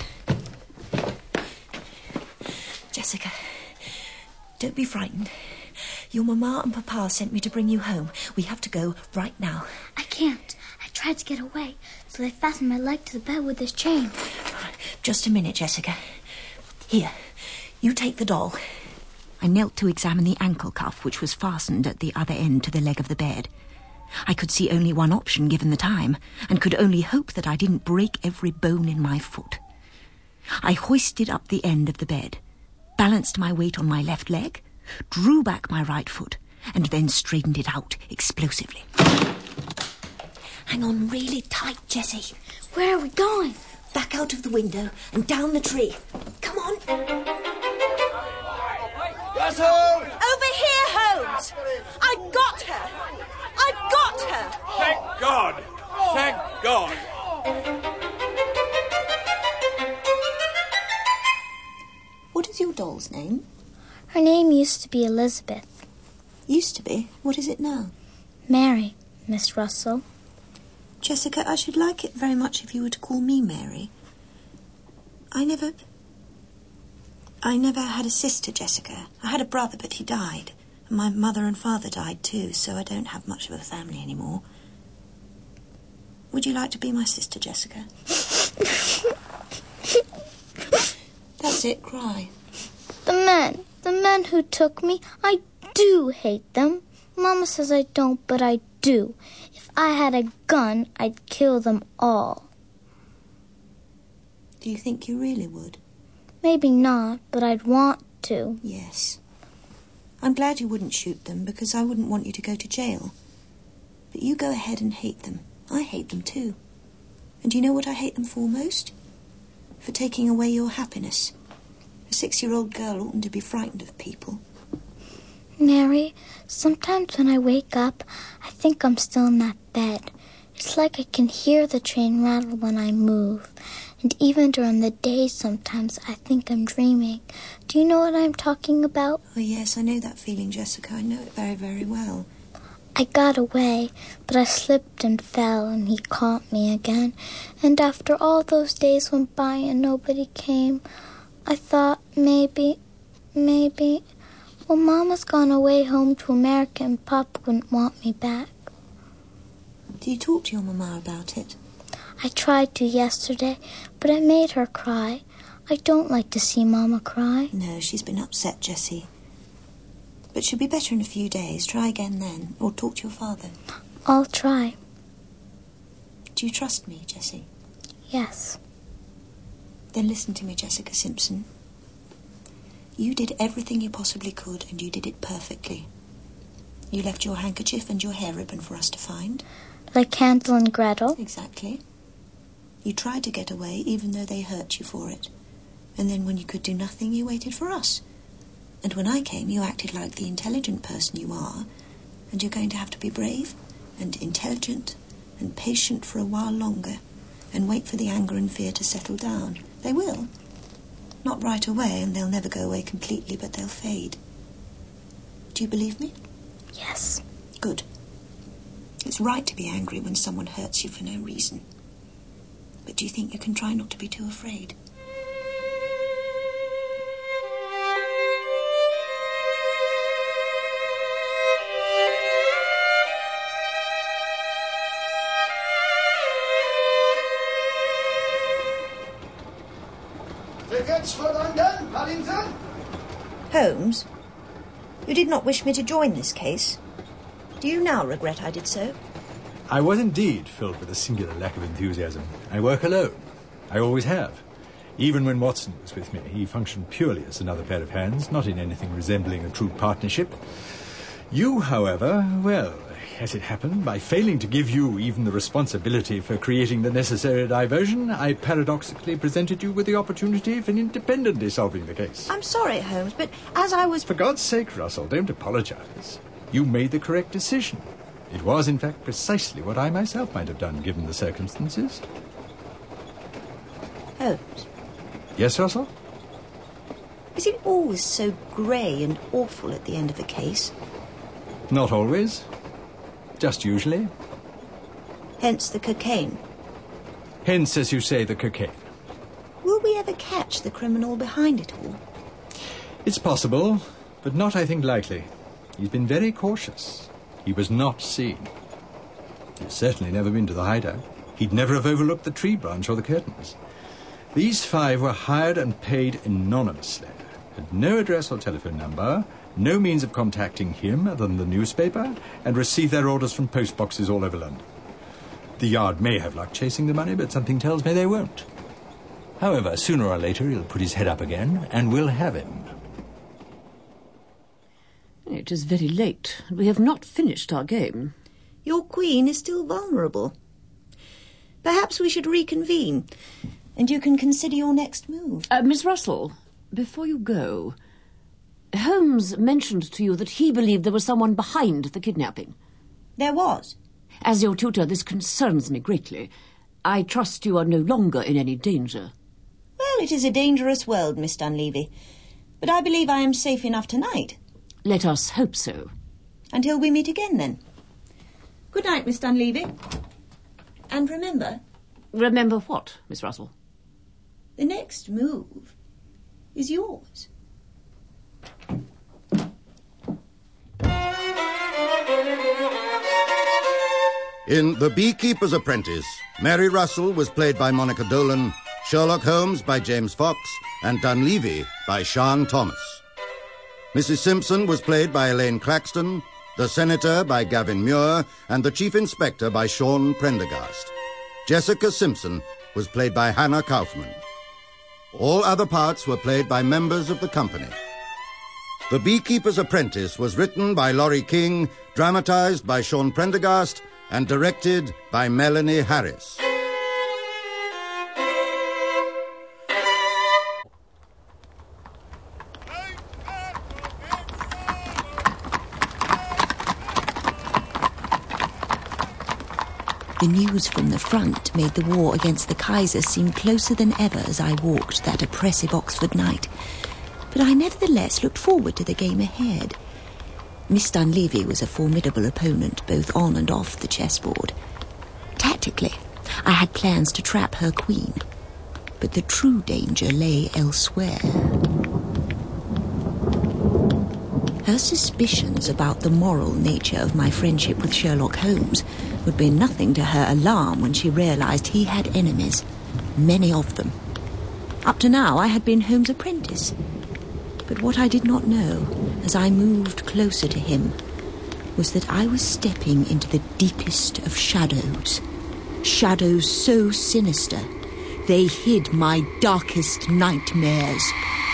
Jessica, don't be frightened. Your mamma and papa sent me to bring you home. We have to go right now. I can't. I tried to get away, so they fastened my leg to the bed with this chain. Just a minute, Jessica. Here, you take the doll. I knelt to examine the ankle cuff, which was fastened at the other end to the leg of the bed. I could see only one option given the time, and could only hope that I didn't break every bone in my foot. I hoisted up the end of the bed, balanced my weight on my left leg, drew back my right foot, and then straightened it out explosively. Hang on really tight, Jessie. Where are we going? Back out of the window and down the tree. Come on. Russell! Over here, Holmes! I've got her! I've got her! Thank God! thank God. What is your doll's name? Her name used to be Elizabeth. Used to be? What is it now? Mary, Miss Russell. Jessica, I should like it very much if you were to call me Mary. I never... I never had a sister, Jessica. I had a brother, but he died. And my mother and father died too, so I don't have much of a family anymore. Would you like to be my sister, Jessica? That's it, cry. The men, the men who took me, I do hate them. Mama says I don't, but I do. If I had a gun, I'd kill them all. Do you think you really would? Maybe not, but I'd want to. Yes. I'm glad you wouldn't shoot them, because I wouldn't want you to go to jail. But you go ahead and hate them. I hate them too. And do you know what I hate them for most? For taking away your happiness. A six-year-old girl oughtn't to be frightened of people. Mary, sometimes when I wake up, I think I'm still in that bed. It's like I can hear the train rattle when I move. And even during the day, sometimes I think I'm dreaming. Do you know what I'm talking about? Oh, yes, I know that feeling, Jessica. I know it very, very well. I got away, but I slipped and fell, and he caught me again. And after all those days went by and nobody came, I thought maybe, maybe... Well, Mama's gone away home to America and Papa wouldn't want me back. Do you talk to your Mama about it? I tried to yesterday, but it made her cry. I don't like to see Mama cry. No, she's been upset, Jessie. But she'll be better in a few days. Try again then, or talk to your father. I'll try. Do you trust me, Jessie? Yes. Then listen to me, Jessica Simpson. You did everything you possibly could, and you did it perfectly. You left your handkerchief and your hair ribbon for us to find. Like Hansel and Gretel? Exactly. You tried to get away, even though they hurt you for it. And then when you could do nothing, you waited for us. And when I came, you acted like the intelligent person you are. And you're going to have to be brave and intelligent and patient for a while longer. And wait for the anger and fear to settle down. They will. Not right away, and they'll never go away completely, but they'll fade. Do you believe me? Yes. Good. It's right to be angry when someone hurts you for no reason. But do you think you can try not to be too afraid? Tickets for London, Paddington? Holmes, you did not wish me to join this case. Do you now regret I did so? I was indeed filled with a singular lack of enthusiasm. I work alone. I always have. Even when Watson was with me, he functioned purely as another pair of hands, not in anything resembling a true partnership. You, however, well, as it happened, by failing to give you even the responsibility for creating the necessary diversion, I paradoxically presented you with the opportunity for independently solving the case. I'm sorry, Holmes, but as I was... For God's sake, Russell, don't apologize. You made the correct decision. It was, in fact, precisely what I myself might have done, given the circumstances. Holmes? Yes, Russell? Is it always so grey and awful at the end of a case? Not always. Just usually. Hence the cocaine. Hence, as you say, the cocaine. Will we ever catch the criminal behind it all? It's possible, but not, I think, likely. He's been very cautious. He was not seen. He's certainly never been to the hideout. He'd never have overlooked the tree branch or the curtains. These five were hired and paid anonymously. Had no address or telephone number, no means of contacting him other than the newspaper, and received their orders from post boxes all over London. The Yard may have luck chasing the money, but something tells me they won't. However, sooner or later he'll put his head up again, and we'll have him. It is very late, and we have not finished our game. Your queen is still vulnerable. Perhaps we should reconvene, and you can consider your next move. Uh, Miss Russell, before you go, Holmes mentioned to you that he believed there was someone behind the kidnapping. There was. As your tutor, this concerns me greatly. I trust you are no longer in any danger. Well, it is a dangerous world, Miss Dunleavy. But I believe I am safe enough tonight. Let us hope so. Until we meet again, then. Good night, Miss Dunleavy. And remember... Remember what, Miss Russell? The next move is yours. In The Beekeeper's Apprentice, Mary Russell was played by Monica Dolan, Sherlock Holmes by James Fox, and Dunleavy by Sian Thomas. Missus Simpson was played by Elaine Claxton, the Senator by Gavin Muir, and the Chief Inspector by Sean Prendergast. Jessica Simpson was played by Hannah Kaufman. All other parts were played by members of the company. The Beekeeper's Apprentice was written by Laurie King, dramatized by Sean Prendergast, and directed by Melanie Harris. The news from the front made the war against the Kaiser seem closer than ever as I walked that oppressive Oxford night. But I nevertheless looked forward to the game ahead. Miss Dunleavy was a formidable opponent both on and off the chessboard. Tactically, I had plans to trap her queen, but the true danger lay elsewhere. Her suspicions about the moral nature of my friendship with Sherlock Holmes would be nothing to her alarm when she realized he had enemies, many of them. Up to now, I had been Holmes' apprentice. But what I did not know, as I moved closer to him, was that I was stepping into the deepest of shadows. Shadows so sinister, they hid my darkest nightmares.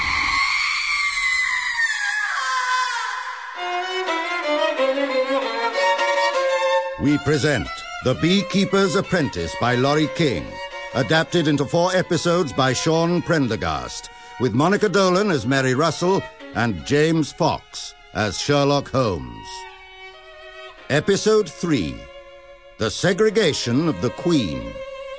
We present The Beekeeper's Apprentice by Laurie King, adapted into four episodes by Sean Prendergast, with Monica Dolan as Mary Russell and James Fox as Sherlock Holmes. Episode three, The Segregation of the Queen.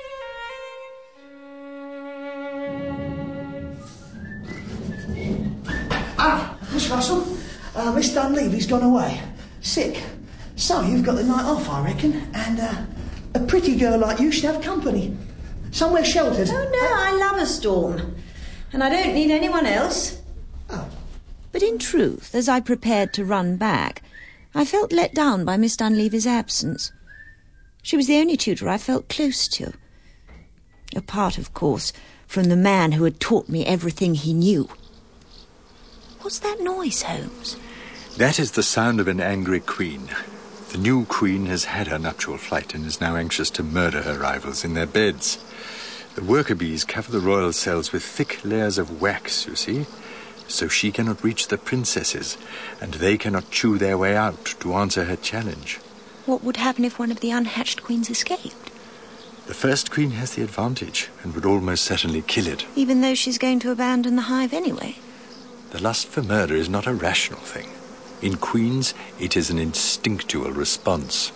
Ah, Miss Russell, uh, Miss Dunleavy's gone away. Sick. So you've got the night off, I reckon, and uh, a pretty girl like you should have company. Somewhere sheltered. Oh, no, I love a storm. And I don't need anyone else. Oh. But in truth, as I prepared to run back, I felt let down by Miss Dunleavy's absence. She was the only tutor I felt close to. Apart, of course, from the man who had taught me everything he knew. What's that noise, Holmes? That is the sound of an angry queen. The new queen has had her nuptial flight and is now anxious to murder her rivals in their beds. The worker bees cover the royal cells with thick layers of wax, you see, so she cannot reach the princesses, and they cannot chew their way out to answer her challenge. What would happen if one of the unhatched queens escaped? The first queen has the advantage and would almost certainly kill it. Even though she's going to abandon the hive anyway? The lust for murder is not a rational thing. In queens, it is an instinctual response.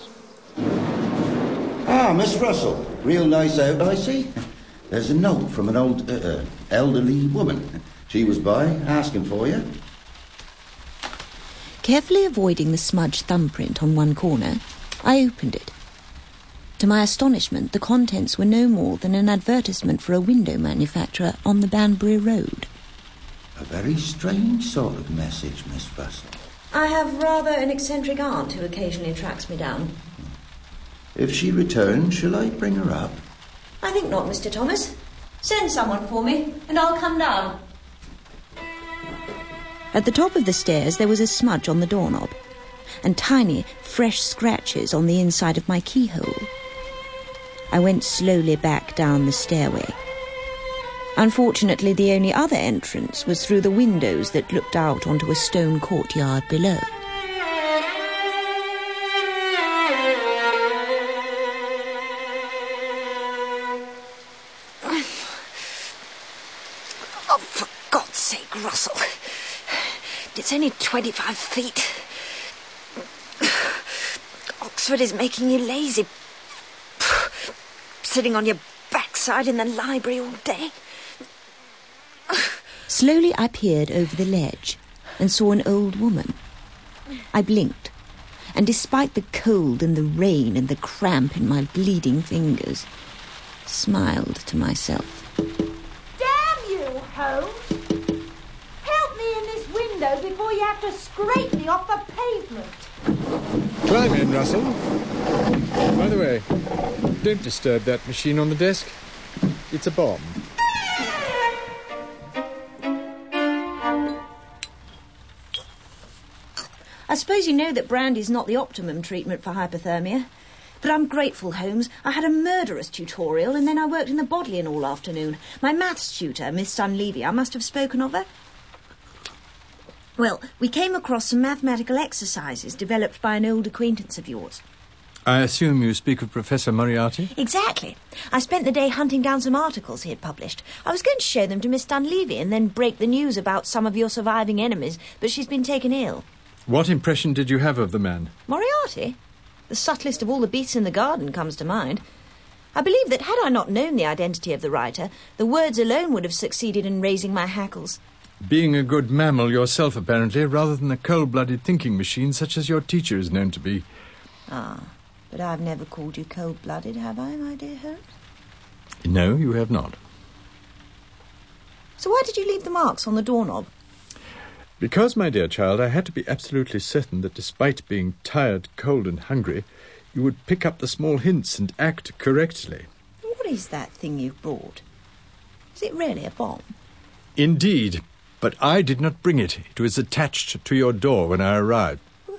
Ah, Miss Russell. Real nice out, I see. There's a note from an old, uh, uh, elderly woman. She was by, asking for you. Carefully avoiding the smudged thumbprint on one corner, I opened it. To my astonishment, the contents were no more than an advertisement for a window manufacturer on the Banbury Road. A very strange sort of message, Miss Russell. I have rather an eccentric aunt who occasionally tracks me down. If she returns, shall I bring her up? I think not, Mister Thomas. Send someone for me, and I'll come down. At the top of the stairs, there was a smudge on the doorknob, and tiny, fresh scratches on the inside of my keyhole. I went slowly back down the stairway. Unfortunately, the only other entrance was through the windows that looked out onto a stone courtyard below. Oh, for God's sake, Russell. It's only twenty-five feet. Oh, Oxford is making you lazy. Sitting on your backside in the library all day. Slowly I peered over the ledge and saw an old woman. I blinked, and despite the cold and the rain and the cramp in my bleeding fingers, smiled to myself. Damn you, Holmes! Help me in this window before you have to scrape me off the pavement. Climb in, Russell. By the way, don't disturb that machine on the desk. It's a bomb. I suppose you know that brandy's not the optimum treatment for hypothermia. But I'm grateful, Holmes. I had a murderous tutorial and then I worked in the Bodleian all afternoon. My maths tutor, Miss Dunleavy, I must have spoken of her. Well, we came across some mathematical exercises developed by an old acquaintance of yours. I assume you speak of Professor Moriarty? Exactly. I spent the day hunting down some articles he had published. I was going to show them to Miss Dunleavy and then break the news about some of your surviving enemies, but she's been taken ill. What impression did you have of the man? Moriarty? The subtlest of all the beasts in the garden comes to mind. I believe that had I not known the identity of the writer, the words alone would have succeeded in raising my hackles. Being a good mammal yourself, apparently, rather than a cold-blooded thinking machine such as your teacher is known to be. Ah, but I've never called you cold-blooded, have I, my dear Holmes? No, you have not. So why did you leave the marks on the doorknob? Because, my dear child, I had to be absolutely certain that despite being tired, cold and hungry, you would pick up the small hints and act correctly. What is that thing you've brought? Is it really a bomb? Indeed, but I did not bring it. It was attached to your door when I arrived.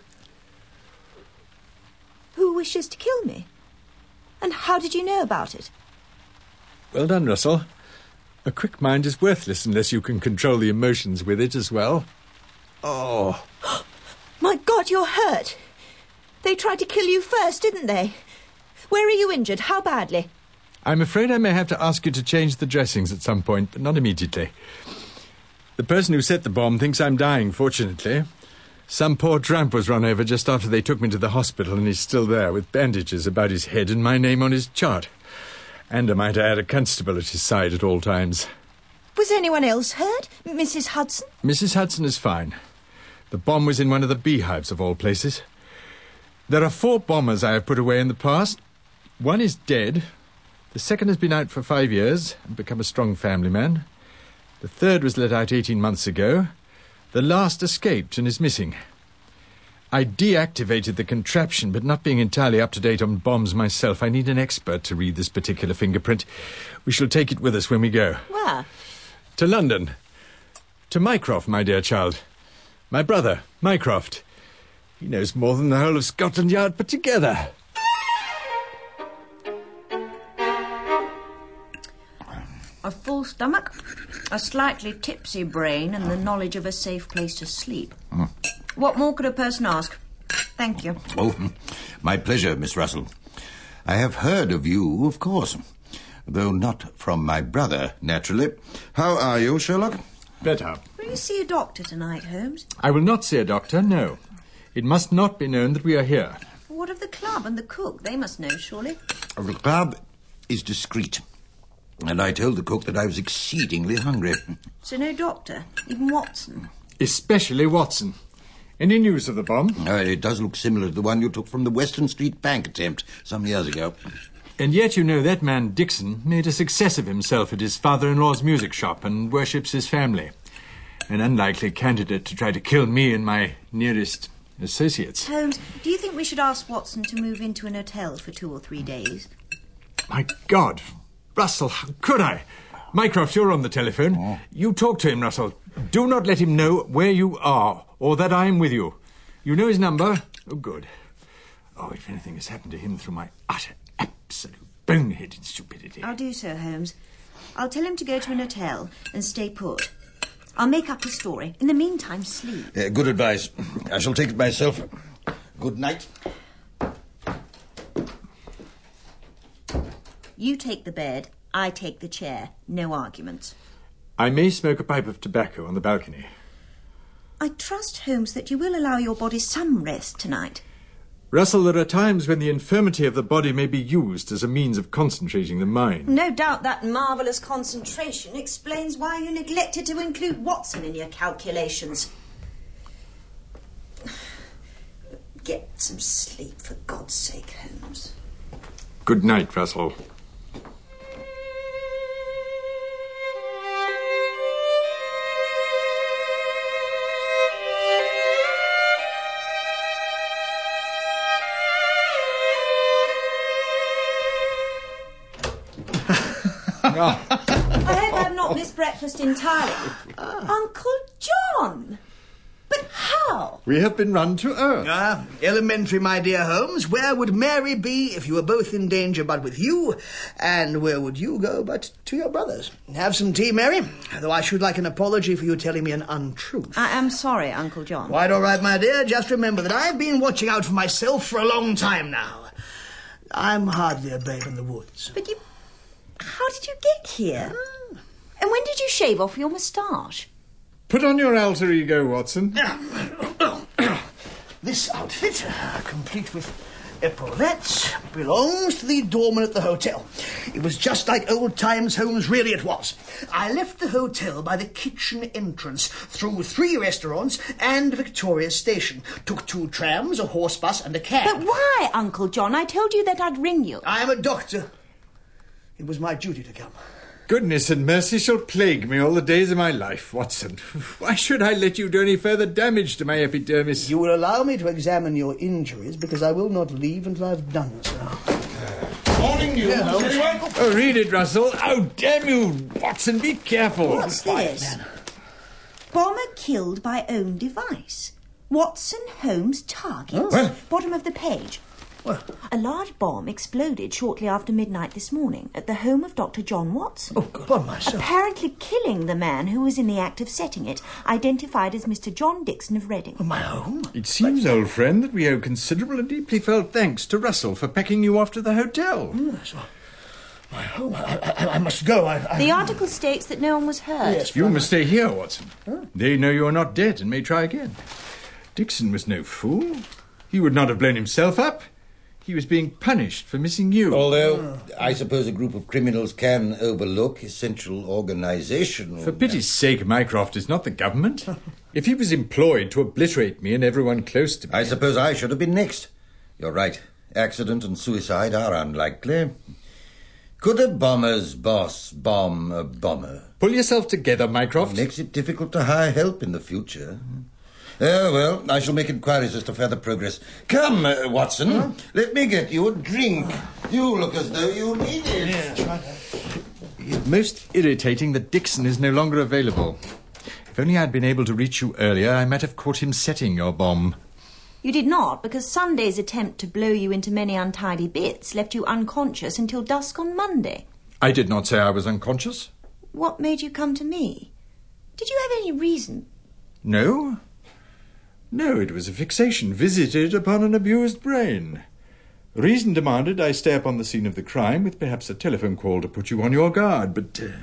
Who wishes to kill me? And how did you know about it? Well done, Russell. A quick mind is worthless unless you can control the emotions with it as well. Oh. My God, you're hurt. They tried to kill you first, didn't they? Where are you injured? How badly? I'm afraid I may have to ask you to change the dressings at some point, but not immediately. The person who set the bomb thinks I'm dying, fortunately. Some poor tramp was run over just after they took me to the hospital, and he's still there with bandages about his head and my name on his chart. And I might add a constable at his side at all times. Was anyone else hurt? Missus Hudson? Missus Hudson is fine. The bomb was in one of the beehives of all places. There are four bombers I have put away in the past. One is dead. The second has been out for five years and become a strong family man. The third was let out eighteen months ago. The last escaped and is missing. I deactivated the contraption, but not being entirely up-to-date on bombs myself, I need an expert to read this particular fingerprint. We shall take it with us when we go. Where? To London. To Mycroft, my dear child. My brother, Mycroft. He knows more than the whole of Scotland Yard put together. A full stomach, a slightly tipsy brain, and the knowledge of a safe place to sleep. Mm. What more could a person ask? Thank you. Oh, my pleasure, Miss Russell. I have heard of you, of course, though not from my brother, naturally. How are you, Sherlock? Better. Will you see a doctor tonight, Holmes? I will not see a doctor, no. It must not be known that we are here. What of the club and the cook? They must know, surely. The club is discreet, and I told the cook that I was exceedingly hungry. So no doctor, even Watson? Especially Watson. Any news of the bomb? Uh, it does look similar to the one you took from the Western Street bank attempt some years ago. And yet you know that man Dixon made a success of himself at his father-in-law's music shop and worships his family. An unlikely candidate to try to kill me and my nearest associates. Holmes, do you think we should ask Watson to move into an hotel for two or three days? My God! Russell, how could I? Mycroft, you're on the telephone. Oh. You talk to him, Russell. Do not let him know where you are, or that I am with you. You know his number? Oh, good. Oh, if anything has happened to him through my utter, absolute boneheaded stupidity. I'll do so, Holmes. I'll tell him to go to an hotel and stay put. I'll make up a story. In the meantime, sleep. Uh, good advice. I shall take it myself. Good night. You take the bed, I take the chair. No arguments. I may smoke a pipe of tobacco on the balcony. I trust, Holmes, that you will allow your body some rest tonight. Russell, there are times when the infirmity of the body may be used as a means of concentrating the mind. No doubt that marvellous concentration explains why you neglected to include Watson in your calculations. Get some sleep, for God's sake, Holmes. Good night, Russell. I hope I've not missed breakfast entirely. Uncle John! But how? We have been run to earth. Ah, elementary, my dear Holmes. Where would Mary be if you were both in danger but with you? And where would you go but to your brothers? Have some tea, Mary, though I should like an apology for you telling me an untruth. I am sorry, Uncle John. Quite all right, my dear. Just remember that I've been watching out for myself for a long time now. I'm hardly a babe in the woods. But you... How did you get here? Ah. And when did you shave off your moustache? Put on your alter ego, Watson. This outfit, uh, complete with epaulettes, belongs to the doorman at the hotel. It was just like old times, Holmes, really it was. I left the hotel by the kitchen entrance, through three restaurants and Victoria Station. Took two trams, a horse bus and a cab. But why, Uncle John? I told you that I'd ring you. I'm a doctor. It was my duty to come. Goodness and mercy shall plague me all the days of my life, Watson. Why should I let you do any further damage to my epidermis? You will allow me to examine your injuries, because I will not leave until I've done so. Morning, you. Yeah, oh, read it, Russell. Oh, damn you, Watson, be careful. What's this? Bomber killed by own device. Watson Holmes targets. Oh. Bottom of the page. Well, a large bomb exploded shortly after midnight this morning at the home of Doctor John Watson. Oh, God, upon myself. Apparently killing the man who was in the act of setting it, identified as Mister John Dixon of Reading. Oh, my home? It seems, old friend, that we owe considerable and deeply felt thanks to Russell for packing you off to the hotel. Yes, well, my home. I, I, I must go. I, I... The article states that no one was hurt. Yes, you must stay here, Watson. Huh? They know you are not dead and may try again. Dixon was no fool. He would not have blown himself up. He was being punished for missing you. Although, I suppose a group of criminals can overlook essential organisation. For pity's sake, Mycroft is not the government. If he was employed to obliterate me and everyone close to me... I suppose I should have been next. You're right. Accident and suicide are unlikely. Could a bomber's boss bomb a bomber? Pull yourself together, Mycroft. It makes it difficult to hire help in the future. Oh, well, I shall make inquiries as to further progress. Come, uh, Watson, huh? Let me get you a drink. You look as though you need it. Yes, right. It's most irritating that Dixon is no longer available. If only I'd been able to reach you earlier, I might have caught him setting your bomb. You did not, because Sunday's attempt to blow you into many untidy bits left you unconscious until dusk on Monday. I did not say I was unconscious. What made you come to me? Did you have any reason? No. No, it was a fixation visited upon an abused brain. Reason demanded I stay upon the scene of the crime with perhaps a telephone call to put you on your guard, but uh,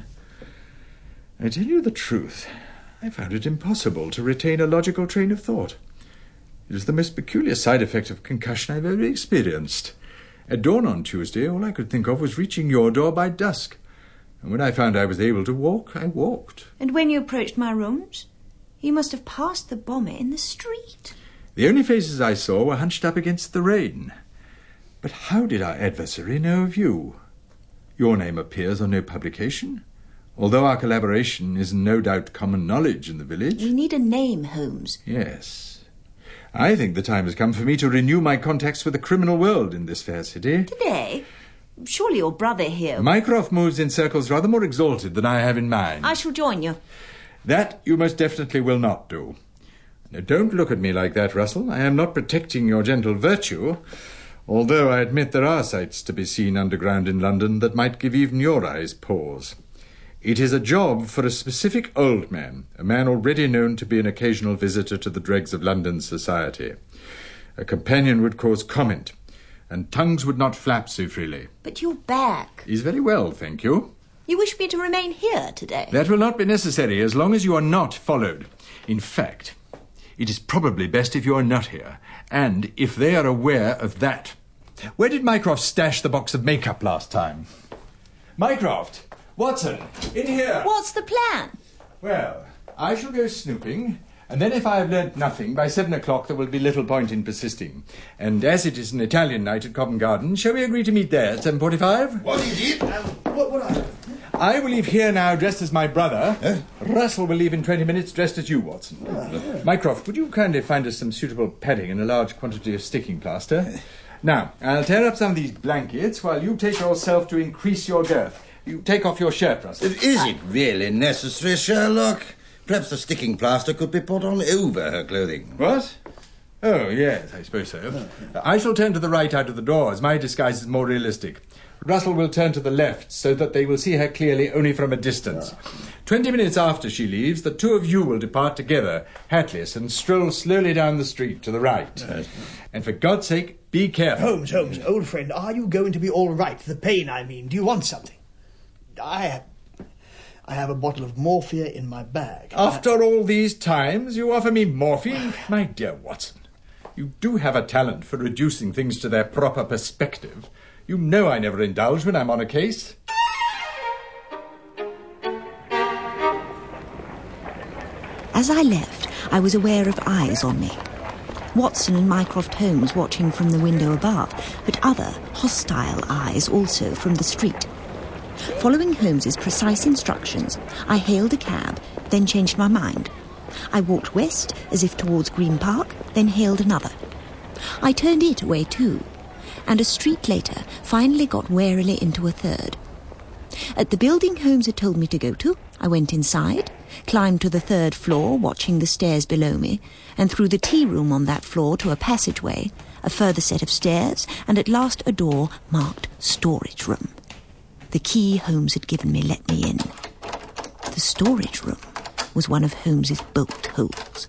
I tell you the truth, I found it impossible to retain a logical train of thought. It was the most peculiar side effect of concussion I've ever experienced. At dawn on Tuesday, all I could think of was reaching your door by dusk, and when I found I was able to walk, I walked. And when you approached my rooms? You must have passed the bomber in the street. The only faces I saw were hunched up against the rain. But how did our adversary know of you? Your name appears on no publication, although our collaboration is no doubt common knowledge in the village. We need a name, Holmes. Yes. I think the time has come for me to renew my contacts with the criminal world in this fair city. Today? Surely your brother here... Mycroft moves in circles rather more exalted than I have in mind. I shall join you. That you most definitely will not do. Now, don't look at me like that, Russell. I am not protecting your gentle virtue, although I admit there are sights to be seen underground in London that might give even your eyes pause. It is a job for a specific old man, a man already known to be an occasional visitor to the dregs of London society. A companion would cause comment, and tongues would not flap so freely. But you're back. He's very well, thank you. You wish me to remain here today? That will not be necessary as long as you are not followed. In fact, It is probably best if you are not here, and if they are aware of that. Where did Mycroft stash the box of makeup last time? Mycroft! Watson! In here! What's the plan? Well, I shall go snooping, and then if I have learnt nothing, by seven o'clock there will be little point in persisting. And as it is an Italian night at Covent Garden, shall we agree to meet there at seven forty-five? What is it? Um, what, what are I will leave here now dressed as my brother. Huh? Russell will leave in twenty minutes dressed as you, Watson. Oh. Mycroft, would you kindly find us some suitable padding and a large quantity of sticking plaster? Now, I'll tear up some of these blankets while you take yourself to increase your girth. You take off your shirt, Russell. Is it really necessary, Sherlock? Perhaps the sticking plaster could be put on over her clothing. What? Oh, yes, I suppose so. I shall turn to the right out of the door, as my disguise is more realistic. Russell will turn to the left, so that they will see her clearly only from a distance. Twenty minutes after she leaves, the two of you will depart together, hatless, and stroll slowly down the street to the right. Yes. And for God's sake, be careful. Holmes, Holmes, old friend, are you going to be all right? The pain, I mean. Do you want something? I have... I have a bottle of morphia in my bag. After I... all these times, you offer me morphine? My dear Watson, you do have a talent for reducing things to their proper perspective. You know I never indulge when I'm on a case. As I left, I was aware of eyes on me. Watson and Mycroft Holmes watching from the window above, but other, hostile eyes also from the street. Following Holmes's precise instructions, I hailed a cab, then changed my mind. I walked west, as if towards Green Park, then hailed another. I turned it away too, and a street later finally got warily into a third. At the building Holmes had told me to go to, I went inside, climbed to the third floor, watching the stairs below me, and through the tea room on that floor to a passageway, a further set of stairs, and at last a door marked storage room. The key Holmes had given me let me in. The storage room was one of Holmes's bolt holes.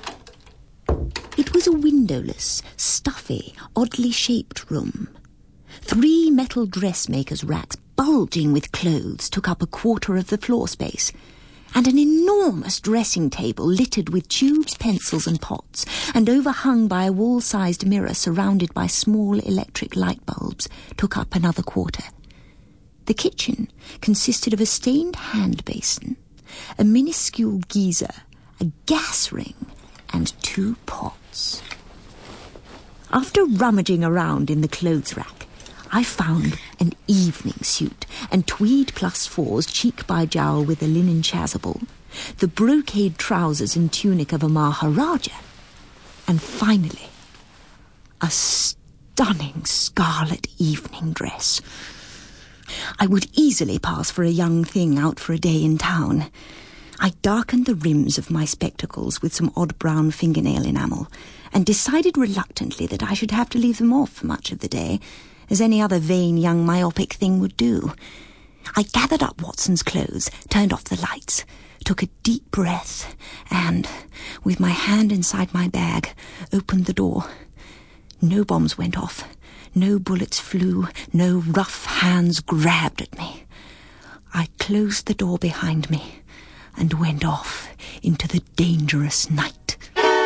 It was a windowless, stuffy, oddly shaped room. Three metal dressmakers' racks bulging with clothes took up a quarter of the floor space, and an enormous dressing table littered with tubes, pencils and pots, and overhung by a wall-sized mirror surrounded by small electric light bulbs took up another quarter. The kitchen consisted of a stained hand basin, a minuscule geyser, a gas ring, and two pots. After rummaging around in the clothes rack, I found an evening suit and tweed plus fours cheek by jowl with a linen chasuble, the brocade trousers and tunic of a Maharaja, and finally, a stunning scarlet evening dress. I would easily pass for a young thing out for a day in town. I darkened the rims of my spectacles with some odd brown fingernail enamel, and decided reluctantly that I should have to leave them off for much of the day, as any other vain young myopic thing would do. I gathered up Watson's clothes, turned off the lights, took a deep breath, and, with my hand inside my bag, opened the door. No bombs went off. No bullets flew, no rough hands grabbed at me. I closed the door behind me and went off into the dangerous night.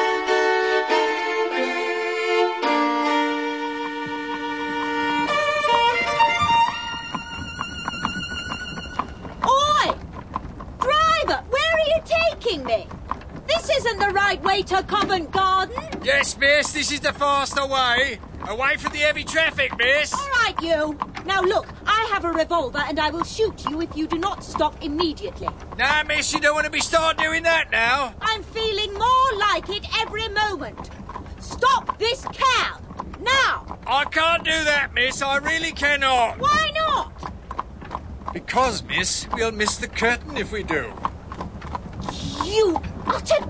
Oi! Driver, where are you taking me? This isn't the right way to Covent Garden. Yes, miss, this is the faster way. Away from the heavy traffic, miss. All right, you. Now, look, I have a revolver and I will shoot you if you do not stop immediately. Nah, miss, you don't want to be start doing that now. I'm feeling more like it every moment. Stop this cab, now. I can't do that, miss. I really cannot. Why not? Because, miss, we'll miss the curtain if we do. You utter...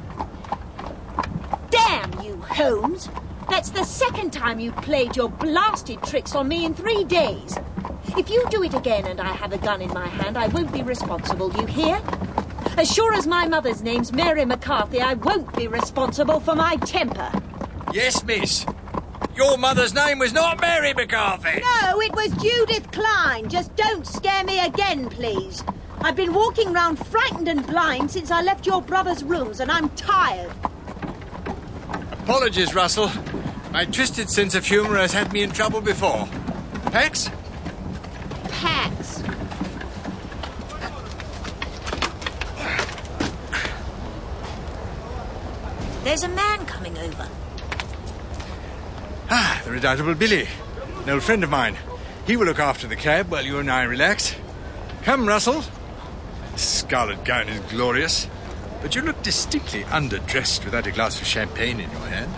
Damn you, Holmes. That's the second time you played your blasted tricks on me in three days. If you do it again and I have a gun in my hand, I won't be responsible, you hear? As sure as my mother's name's Mary McCarthy, I won't be responsible for my temper. Yes, miss. Your mother's name was not Mary McCarthy. No, it was Judith Klein. Just don't scare me again, please. I've been walking round frightened and blind since I left your brother's rooms, and I'm tired. Apologies, Russell. My twisted sense of humour has had me in trouble before. Pax? Pax. There's a man coming over. Ah, the redoubtable Billy. An old friend of mine. He will look after the cab while you and I relax. Come, Russell. This scarlet gown is glorious, but you look distinctly underdressed without a glass of champagne in your hand.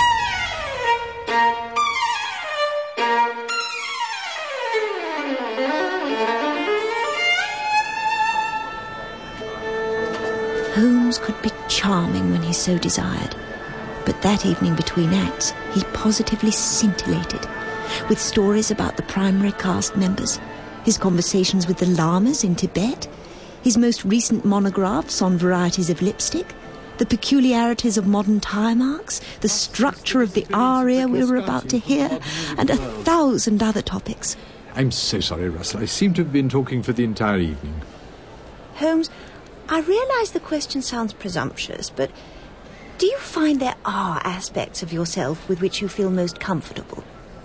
Holmes could be charming when he so desired, but that evening between acts he positively scintillated, with stories about the primary cast members, his conversations with the lamas in Tibet, his most recent monographs on varieties of lipstick, the peculiarities of modern tie marks, the structure of the aria we were about to hear, and a thousand other topics. I'm so sorry, Russell. I seem to have been talking for the entire evening. Holmes, I realise the question sounds presumptuous, but do you find there are aspects of yourself with which you feel most comfortable?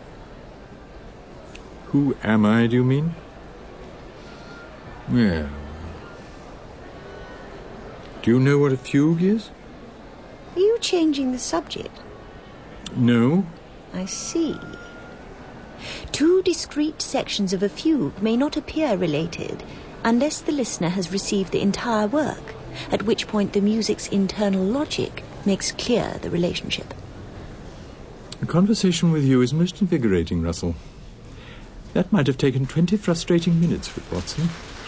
Who am I, do you mean? Well... Do you know what a fugue is? Are you changing the subject? No. I see. Two discrete sections of a fugue may not appear related unless the listener has received the entire work, at which point the music's internal logic makes clear the relationship. A conversation with you is most invigorating, Russell. That might have taken twenty frustrating minutes with Watson.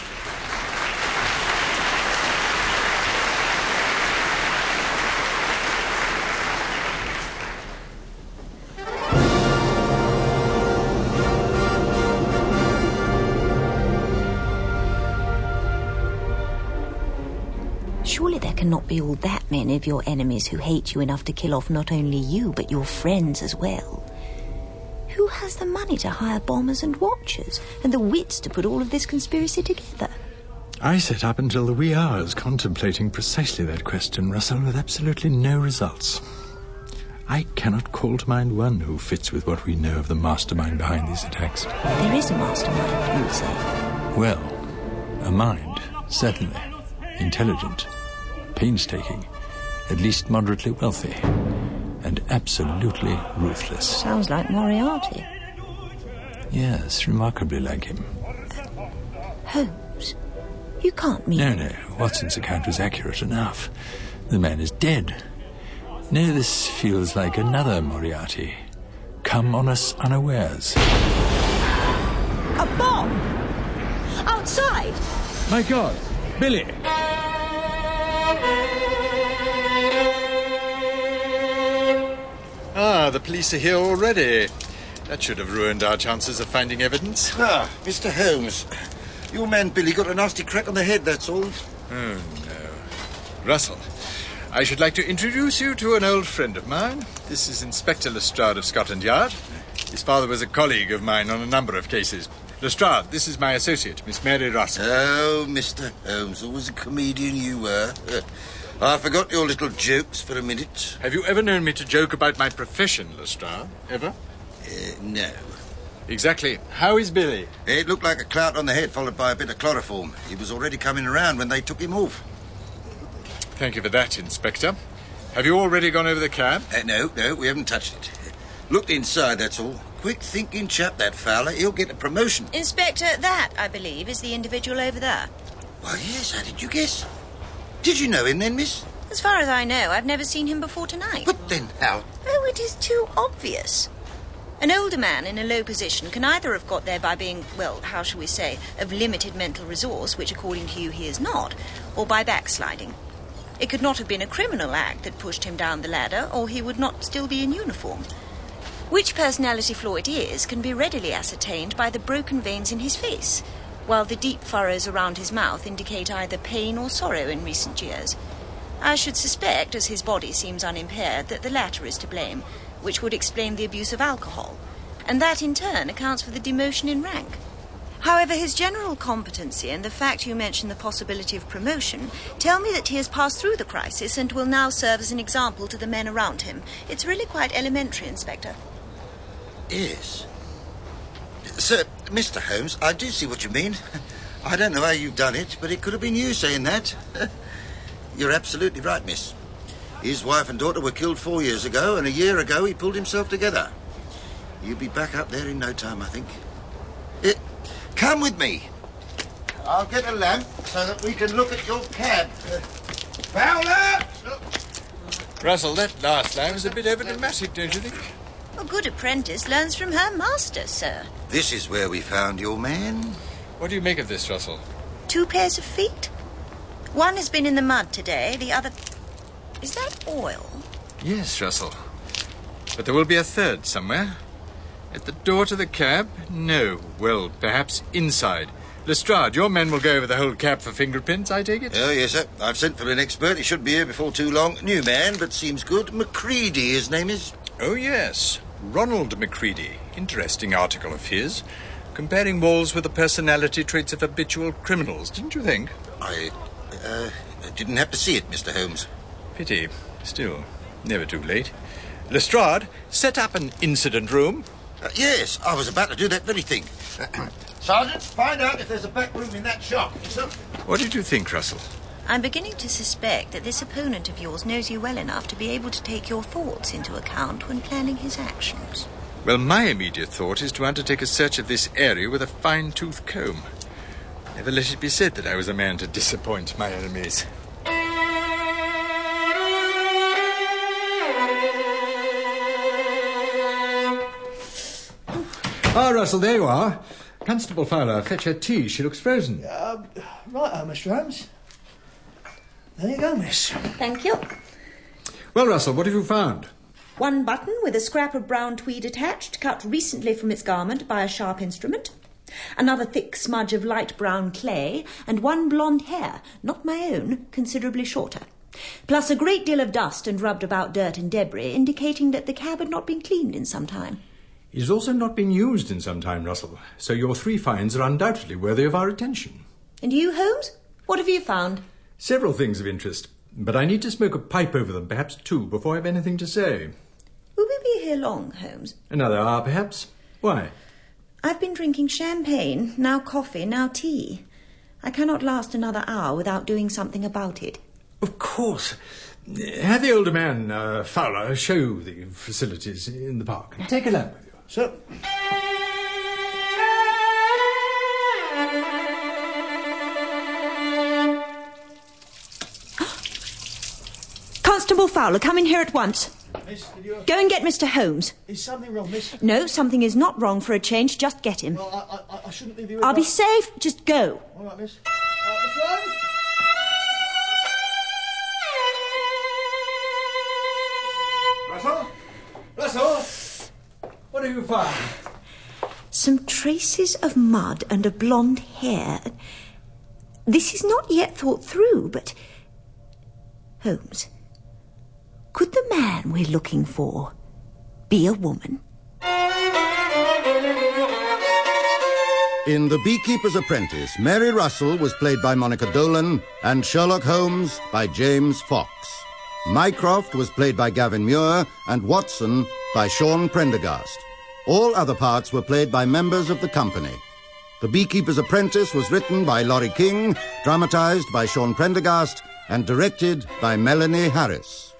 Surely there cannot be all that many of your enemies who hate you enough to kill off not only you, but your friends as well. Who has the money to hire bombers and watchers, and the wits to put all of this conspiracy together? I sat up until the wee hours contemplating precisely that question, Russell, with absolutely no results. I cannot call to mind one who fits with what we know of the mastermind behind these attacks. There is a mastermind, you would say? Well, a mind, certainly. Intelligent, painstaking, at least moderately wealthy, and absolutely ruthless. Sounds like Moriarty. Yes, remarkably like him. Holmes, you can't mean... No, no, Watson's account was accurate enough. The man is dead. No, this feels like another Moriarty, come on us unawares. A bomb! Outside! My God, Billy! Ah, the police are here already. That should have ruined our chances of finding evidence. Ah, Mister Holmes. Your man Billy got a nasty crack on the head, that's all. Oh, no. Russell, I should like to introduce you to an old friend of mine. This is Inspector Lestrade of Scotland Yard. His father was a colleague of mine on a number of cases. Lestrade, this is my associate, Miss Mary Russell. Oh, Mister Holmes, always a comedian you were. Uh, I forgot your little jokes for a minute. Have you ever known me to joke about my profession, Lestrade? Ever? Uh, no. Exactly. How is Billy? It looked like a clout on the head followed by a bit of chloroform. He was already coming around when they took him off. Thank you for that, Inspector. Have you already gone over the cab? Uh, no, no, we haven't touched it. Looked inside, that's all. Quick-thinking chap, that fowler. He'll get a promotion. Inspector, that, I believe, is the individual over there. Why, yes, how did you guess? Did you know him then, miss? As far as I know, I've never seen him before tonight. But then how? Oh, it is too obvious. An older man in a low position can either have got there by being, well, how shall we say, of limited mental resource, which according to you he is not, or by backsliding. It could not have been a criminal act that pushed him down the ladder, or he would not still be in uniform. Which personality flaw it is can be readily ascertained by the broken veins in his face, while the deep furrows around his mouth indicate either pain or sorrow in recent years. I should suspect, as his body seems unimpaired, that the latter is to blame, which would explain the abuse of alcohol, and that in turn accounts for the demotion in rank. However, his general competency and the fact you mention the possibility of promotion tell me that he has passed through the crisis and will now serve as an example to the men around him. It's really quite elementary, Inspector. Yes. Sir, Mister Holmes, I do see what you mean. I don't know how you've done it, but it could have been you saying that. You're absolutely right, miss. His wife and daughter were killed four years ago, and a year ago he pulled himself together. You'll be back up there in no time, I think. It, come with me. I'll get a lamp so that we can look at your cab. Uh, Fowler! Russell, that last line was a bit overdramatic, don't you think? A good apprentice learns from her master, sir. This is where we found your man. What do you make of this, Russell? Two pairs of feet. One has been in the mud today, the other... Is that oil? Yes, Russell. But there will be a third somewhere. At the door to the cab? No. Well, perhaps inside. Lestrade, your men will go over the whole cab for fingerprints, I take it? Oh, yes, sir. I've sent for an expert. He should be here before too long. New man, but seems good. Macready, his name is. Oh, yes. Ronald Macready. Interesting article of his. Comparing Walls with the personality traits of habitual criminals, didn't you think? I, uh, didn't have to see it, Mister Holmes. Pity. Still, never too late. Lestrade, set up an incident room. Uh, yes, I was about to do that very thing. Sergeant, find out if there's a back room in that shop. Sir? What did you think, Russell? I'm beginning to suspect that this opponent of yours knows you well enough to be able to take your thoughts into account when planning his actions. Well, my immediate thought is to undertake a search of this area with a fine-tooth comb. Never let it be said that I was a man to disappoint my enemies. Ah, Russell, there you are. Constable Fowler, fetch her tea. She looks frozen. Uh, right, Mister Holmes. There you go, miss. Thank you. Well, Russell, what have you found? One button with a scrap of brown tweed attached, cut recently from its garment by a sharp instrument. Another thick smudge of light brown clay, and one blonde hair, not my own, considerably shorter. Plus a great deal of dust and rubbed about dirt and debris, indicating that the cab had not been cleaned in some time. It has also not been used in some time, Russell, so your three finds are undoubtedly worthy of our attention. And you, Holmes? What have you found? Several things of interest, but I need to smoke a pipe over them, perhaps two, before I have anything to say. Will we be here long, Holmes? Another hour, perhaps. Why? I've been drinking champagne, now coffee, now tea. I cannot last another hour without doing something about it. Of course. Have the older man, uh, Fowler, show you the facilities in the park. Take a lamp with you. Sir. Constable Fowler, come in here at once. Miss, did you... Go and get Mister Holmes. Is something wrong, miss? No, something is not wrong for a change. Just get him. Well, I, I, I shouldn't leave you... I'll be safe. Just go. All right, miss. Uh, Mister Holmes? Russell? Russell? What have you found? Some traces of mud and of blonde hair. This is not yet thought through, but... Holmes, could the man we're looking for be a woman? In The Beekeeper's Apprentice, Mary Russell was played by Monica Dolan and Sherlock Holmes by James Fox. Mycroft was played by Gavin Muir and Watson by Sean Prendergast. All other parts were played by members of the company. The Beekeeper's Apprentice was written by Laurie King, dramatized by Sean Prendergast, and directed by Melanie Harris.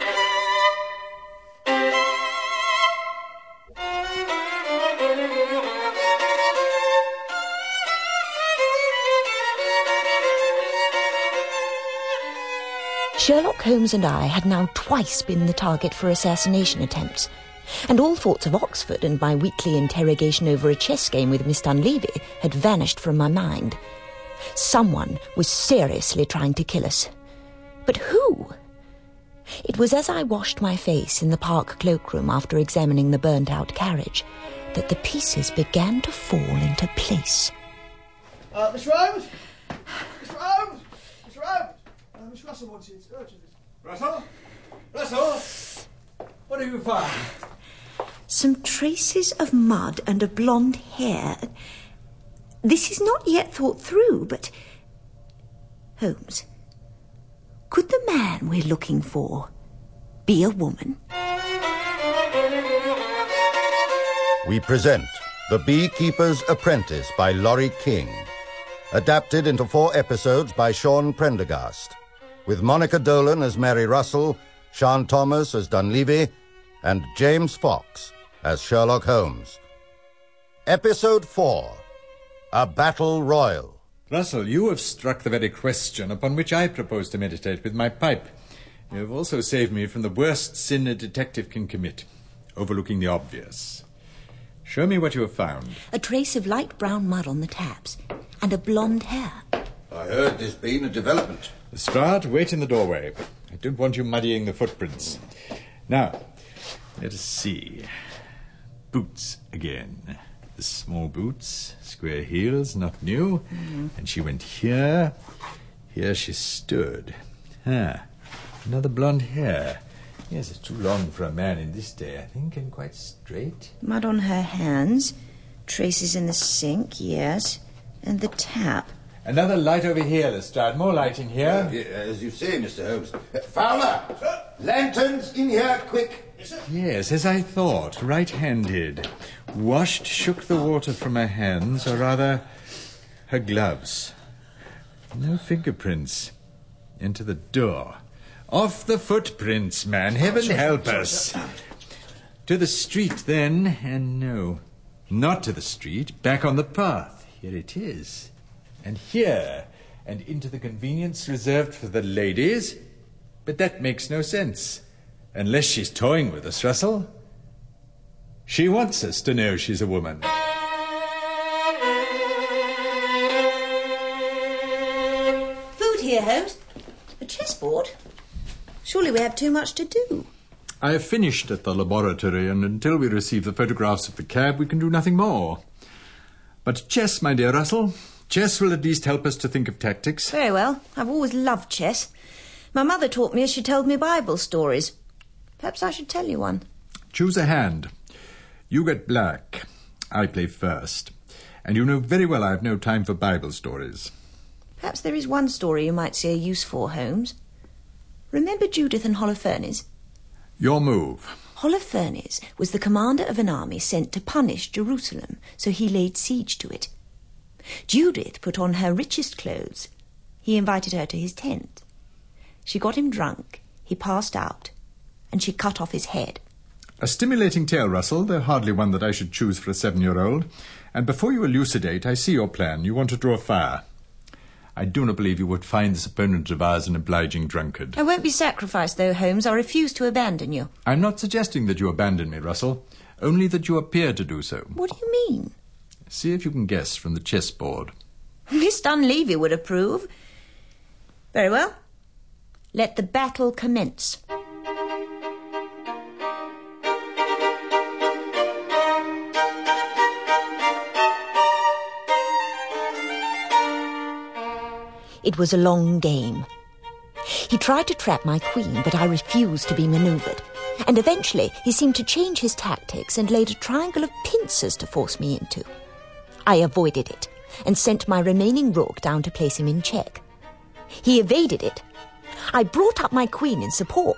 Sherlock Holmes and I had now twice been the target for assassination attempts, and all thoughts of Oxford and my weekly interrogation over a chess game with Miss Dunleavy had vanished from my mind. Someone was seriously trying to kill us. But who? It was as I washed my face in the park cloakroom after examining the burnt-out carriage that the pieces began to fall into place. Uh, Mister Holmes? Mister Holmes? Mister Holmes? Uh, Miss Russell wants you. It's urgent. Russell? Russell? What have you found? Some traces of mud and of blonde hair. This is not yet thought through, but... Holmes, could the man we're looking for be a woman? We present The Beekeeper's Apprentice by Laurie King, adapted into four episodes by Sean Prendergast, with Monica Dolan as Mary Russell, Sean Thomas as Dunleavy, and James Fox as Sherlock Holmes. Episode four, A Battle Royal. Russell, you have struck the very question upon which I propose to meditate with my pipe. You have also saved me from the worst sin a detective can commit, overlooking the obvious. Show me what you have found. A trace of light brown mud on the taps, and a blonde hair. I heard there's been a development. Lestrade, wait in the doorway. I don't want you muddying the footprints. Now, let us see. Boots again. The small boots, square heels, not new. Mm-hmm. And she went here. Here she stood. Ah, another blonde hair. Yes, it's too long for a man in this day, I think, and quite straight. Mud on her hands. Traces in the sink, yes. And the tap. Another light over here, Lestrade. More light in here. Uh, as you say, Mister Holmes. Uh, Fowler! Sir? Lanterns in here, quick. Yes, as I thought, right-handed. Washed, shook the water from her hands, or rather, her gloves. No fingerprints. Into the door. Off the footprints, man. Heaven help us. To the street, then, and no, not to the street. Back on the path. Here it is. And here, and into the convenience reserved for the ladies. But that makes no sense. Unless she's toying with us, Russell. She wants us to know she's a woman. Food here, Holmes. A chessboard. Surely we have too much to do. I have finished at the laboratory, and until we receive the photographs of the cab, we can do nothing more. But chess, my dear Russell, chess will at least help us to think of tactics. Very well. I've always loved chess. My mother taught me as she told me Bible stories. Perhaps I should tell you one. Choose a hand. You get black. I play first. And you know very well I have no time for Bible stories. Perhaps there is one story you might see a use for, Holmes. Remember Judith and Holofernes? Your move. Holofernes was the commander of an army sent to punish Jerusalem, so he laid siege to it. Judith put on her richest clothes. He invited her to his tent. She got him drunk. He passed out. And she cut off his head. A stimulating tale, Russell, though hardly one that I should choose for a seven-year-old. And before you elucidate, I see your plan. You want to draw fire. I do not believe you would find this opponent of ours an obliging drunkard. I won't be sacrificed, though, Holmes. I refuse to abandon you. I'm not suggesting that you abandon me, Russell, only that you appear to do so. What do you mean? See if you can guess from the chessboard. Miss Dunleavy would approve. Very well. Let the battle commence. It was a long game. He tried to trap my queen, but I refused to be manoeuvred. And eventually he seemed to change his tactics and laid a triangle of pincers to force me into. I avoided it and sent my remaining rook down to place him in check. He evaded it. I brought up my queen in support.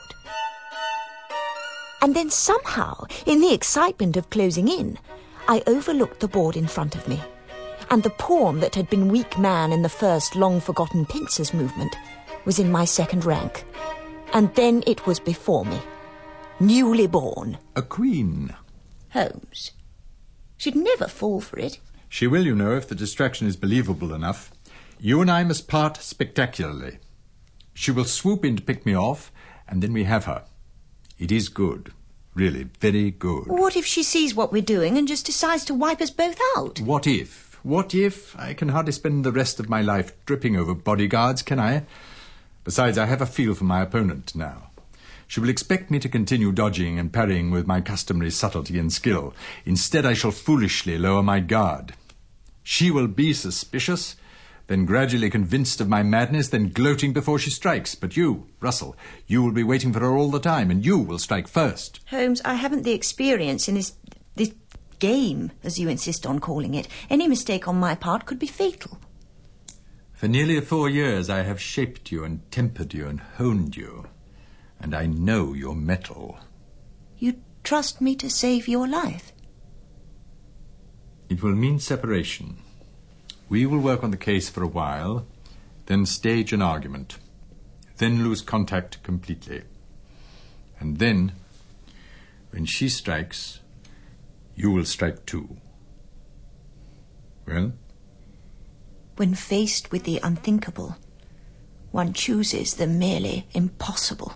And then somehow, in the excitement of closing in, I overlooked the board in front of me. And the pawn that had been weak man in the first long-forgotten pincers movement was in my second rank. And then it was before me, newly born. A queen. Holmes. She'd never fall for it. She will, you know, if the distraction is believable enough. You and I must part spectacularly. She will swoop in to pick me off, and then we have her. It is good. Really, very good. What if she sees what we're doing and just decides to wipe us both out? What if? What if? I can hardly spend the rest of my life dripping over bodyguards, can I? Besides, I have a feel for my opponent now. She will expect me to continue dodging and parrying with my customary subtlety and skill. Instead, I shall foolishly lower my guard. She will be suspicious, then gradually convinced of my madness, then gloating before she strikes. But you, Russell, you will be waiting for her all the time, and you will strike first. Holmes, I haven't the experience in this... this game, as you insist on calling it. Any mistake on my part could be fatal. For nearly four years I have shaped you and tempered you and honed you. And I know your mettle. You trust me to save your life? It will mean separation. We will work on the case for a while, then stage an argument, then lose contact completely. And then, when she strikes, you will strike too. Well? When faced with the unthinkable, one chooses the merely impossible.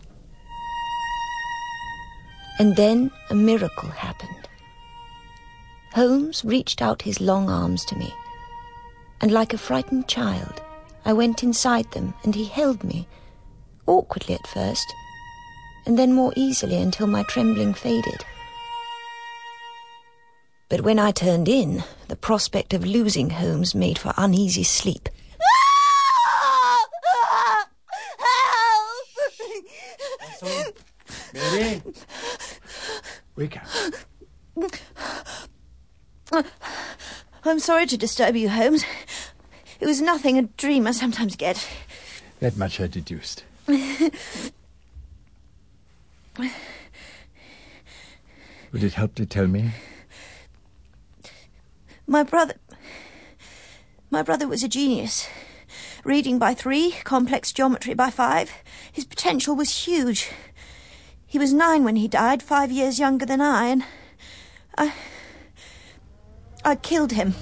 And then a miracle happened. Holmes reached out his long arms to me, and like a frightened child, I went inside them and he held me, awkwardly at first, and then more easily until my trembling faded. But when I turned in, the prospect of losing Holmes made for uneasy sleep. Mary? Wake up. I'm sorry to disturb you, Holmes. It was nothing, a dream I sometimes get. That much I deduced. Would it help to tell me? My brother... My brother was a genius. Reading by three, complex geometry by five. His potential was huge. He was nine when he died, five years younger than I, and I... I killed him.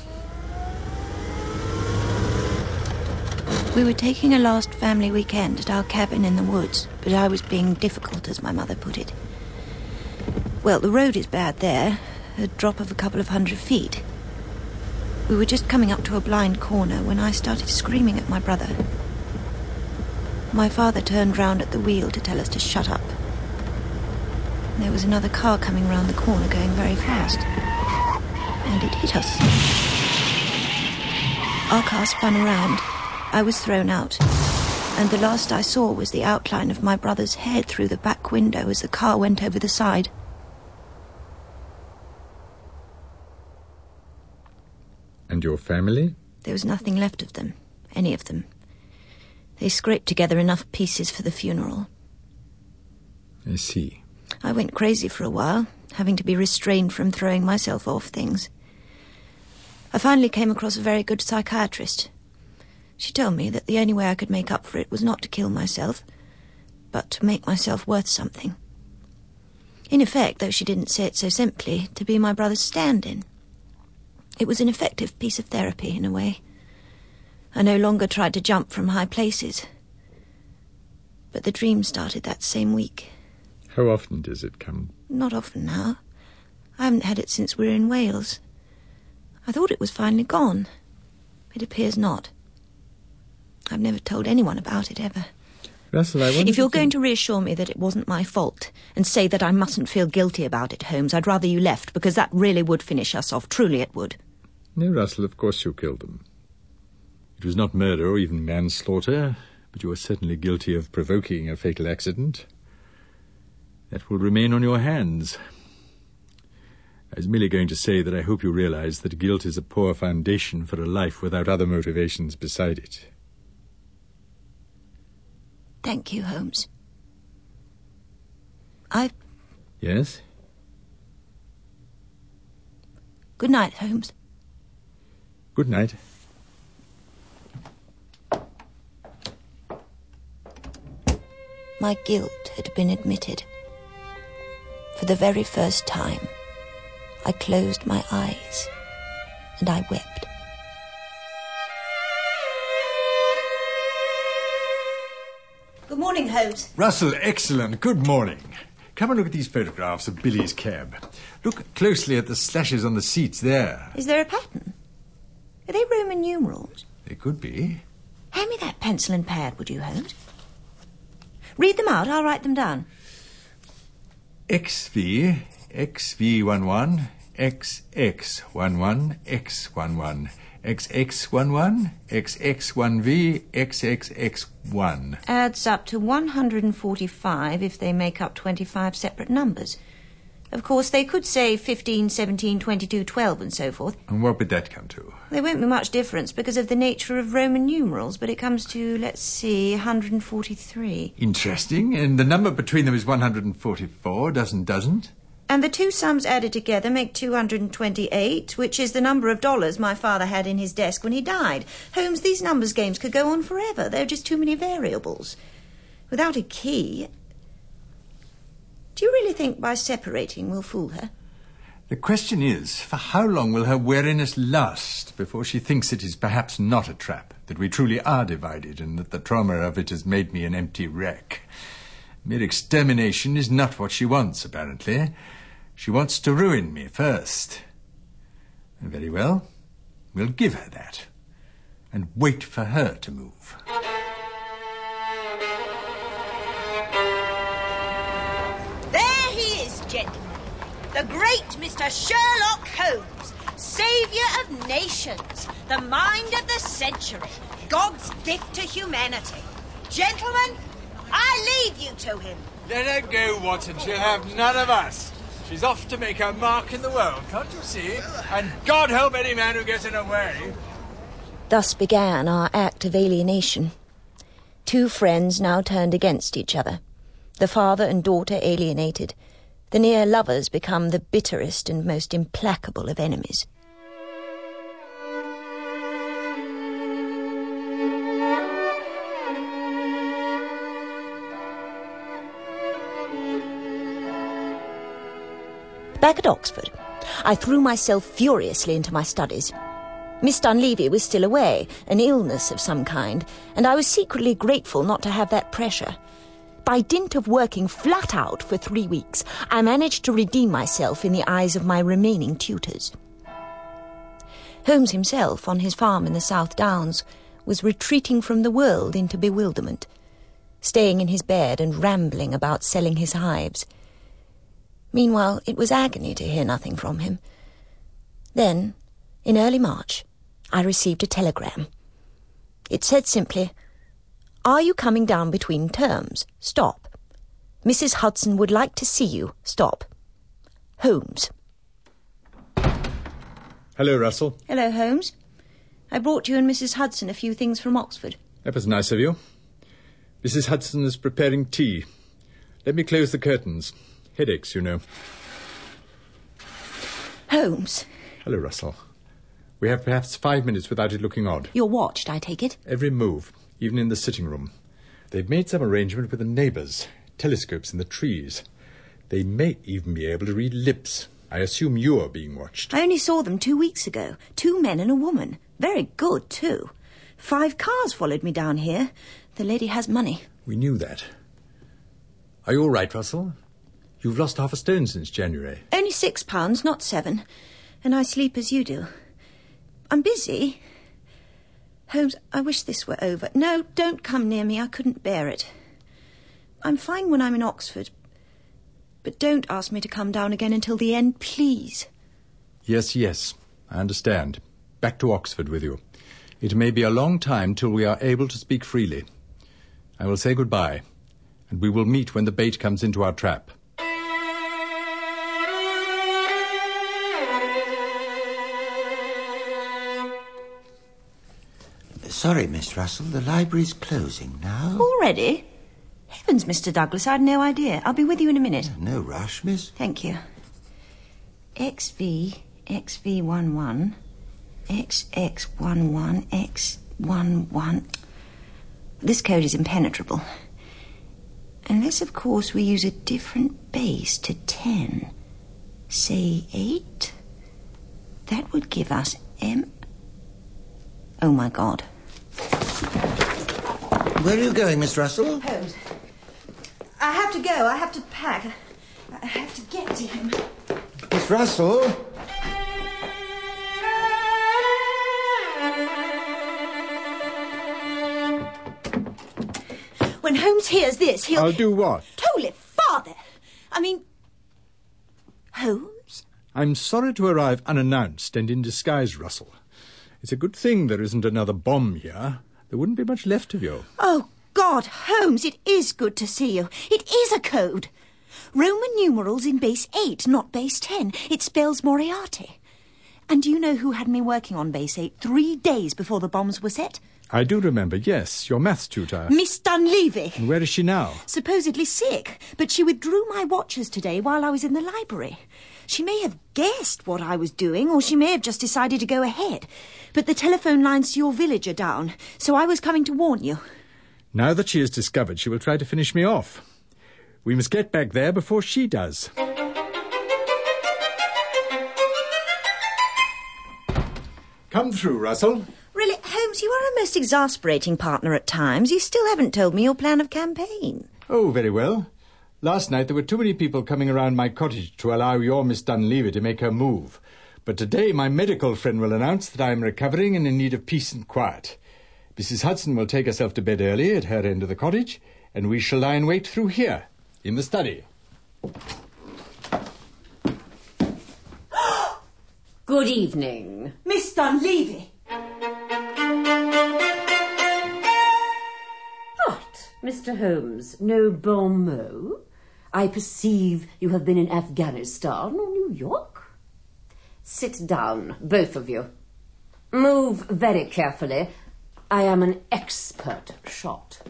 We were taking a last family weekend at our cabin in the woods, but I was being difficult, as my mother put it. Well, the road is bad there, a drop of a couple of hundred feet. We were just coming up to a blind corner when I started screaming at my brother. My father turned round at the wheel to tell us to shut up. There was another car coming round the corner going very fast. And it hit us. Our car spun around. I was thrown out. And the last I saw was the outline of my brother's head through the back window as the car went over the side. And your family? There was nothing left of them, any of them. They scraped together enough pieces for the funeral. I see. I went crazy for a while, having to be restrained from throwing myself off things. I finally came across a very good psychiatrist. She told me that the only way I could make up for it was not to kill myself, but to make myself worth something. In effect, though she didn't say it so simply, to be my brother's stand-in. It was an effective piece of therapy, in a way. I no longer tried to jump from high places. But the dream started that same week. How often does it come? Not often now. I haven't had it since we were in Wales. I thought it was finally gone. It appears not. I've never told anyone about it, ever. Russell, I wonder if you're if going to reassure me that it wasn't my fault and say that I mustn't feel guilty about it, Holmes, I'd rather you left, because that really would finish us off. Truly it would. No, Russell, of course you killed them. It was not murder or even manslaughter, but you were certainly guilty of provoking a fatal accident. That will remain on your hands. I was merely going to say that I hope you realize that guilt is a poor foundation for a life without other motivations beside it. Thank you, Holmes. I... Yes? Good night, Holmes. Good night. My guilt had been admitted. For the very first time, I closed my eyes and I wept. Good morning, Holmes. Russell, excellent. Good morning. Come and look at these photographs of Billy's cab. Look closely at the slashes on the seats there. Is there a pattern? Are they Roman numerals? They could be. Hand me that pencil and pad, would you, Holmes? Read them out. I'll write them down. X V, X V one one, X X one one, X one one, X X one one, X X one V, X X X one. Adds up to one hundred forty-five if they make up twenty-five separate numbers. Of course, they could say fifteen, seventeen, twenty-two, twelve, and so forth. And what would that come to? There won't be much difference because of the nature of Roman numerals, but it comes to, let's see, one hundred forty-three. Interesting. And the number between them is one hundred forty-four, doesn't, doesn't? And the two sums added together make two hundred twenty-eight, which is the number of dollars my father had in his desk when he died. Holmes, these numbers games could go on forever. There are just too many variables. Without a key... Do you really think by separating we'll fool her? The question is, for how long will her weariness last before she thinks it is perhaps not a trap, that we truly are divided, and that the trauma of it has made me an empty wreck? Mere extermination is not what she wants, apparently. She wants to ruin me first. Very well, we'll give her that, and wait for her to move. Gentlemen, the great Mister Sherlock Holmes, saviour of nations, the mind of the century, God's gift to humanity. Gentlemen, I leave you to him. Let her go, Watson. She'll have none of us. She's off to make her mark in the world, can't you see? And God help any man who gets in her way. Thus began our act of alienation. Two friends now turned against each other. The father and daughter alienated. The near lovers become the bitterest and most implacable of enemies. Back at Oxford, I threw myself furiously into my studies. Miss Dunleavy was still away, an illness of some kind, and I was secretly grateful not to have that pressure. By dint of working flat out for three weeks, I managed to redeem myself in the eyes of my remaining tutors. Holmes himself, on his farm in the South Downs, was retreating from the world into bewilderment, staying in his bed and rambling about selling his hives. Meanwhile, it was agony to hear nothing from him. Then, in early March, I received a telegram. It said simply, "Are you coming down between terms? Stop. Missus Hudson would like to see you. Stop. Holmes." Hello, Russell. Hello, Holmes. I brought you and Missus Hudson a few things from Oxford. That was nice of you. Missus Hudson is preparing tea. Let me close the curtains. Headaches, you know. Holmes. Hello, Russell. We have perhaps five minutes without it looking odd. You're watched, I take it? Every move, even in the sitting room. They've made some arrangement with the neighbours, telescopes in the trees. They may even be able to read lips. I assume you're being watched. I only saw them two weeks ago. Two men and a woman. Very good, too. Five cars followed me down here. The lady has money. We knew that. Are you all right, Russell? You've lost half a stone since January. Only six pounds, not seven. And I sleep as you do. I'm busy. Holmes, I wish this were over. No, don't come near me. I couldn't bear it. I'm fine when I'm in Oxford. But don't ask me to come down again until the end, please. Yes, yes, I understand. Back to Oxford with you. It may be a long time till we are able to speak freely. I will say goodbye, and we will meet when the bait comes into our trap. Sorry, Miss Russell, the library's closing now. Already? Heavens, Mister Douglas, I had no idea. I'll be with you in a minute. No rush, miss. Thank you. X V, X V one one, X X one one, X one one. This code is impenetrable. Unless, of course, we use a different base to ten. Say eight? That would give us M... Oh, my God. Where are you going, Miss Russell? Holmes. I have to go. I have to pack. I have to get to him. Miss Russell? When Holmes hears this, he'll... I'll do what? Holy Father! I mean... Holmes? I'm sorry to arrive unannounced and in disguise, Russell. It's a good thing there isn't another bomb here. There wouldn't be much left of you. Oh, God, Holmes, it is good to see you. It is a code. Roman numerals in base eight, not base ten. It spells Moriarty. And do you know who had me working on base eight three days before the bombs were set? I do remember, yes, your maths tutor. Miss Dunleavy. And where is she now? Supposedly sick, but she withdrew my watches today while I was in the library. She may have guessed what I was doing, or she may have just decided to go ahead. But the telephone lines to your village are down, so I was coming to warn you. Now that she is discovered, she will try to finish me off. We must get back there before she does. Come through, Russell. Really, Holmes, you are a most exasperating partner at times. You still haven't told me your plan of campaign. Oh, very well. Last night there were too many people coming around my cottage to allow your Miss Dunleavy to make her move. But today my medical friend will announce that I am recovering and in need of peace and quiet. Missus Hudson will take herself to bed early at her end of the cottage, and we shall lie in wait through here, in the study. Good evening. Miss Dunleavy. What, Mister Holmes, no bon mot? I perceive you have been in Afghanistan or New York. Sit down, both of you. Move very carefully. I am an expert shot.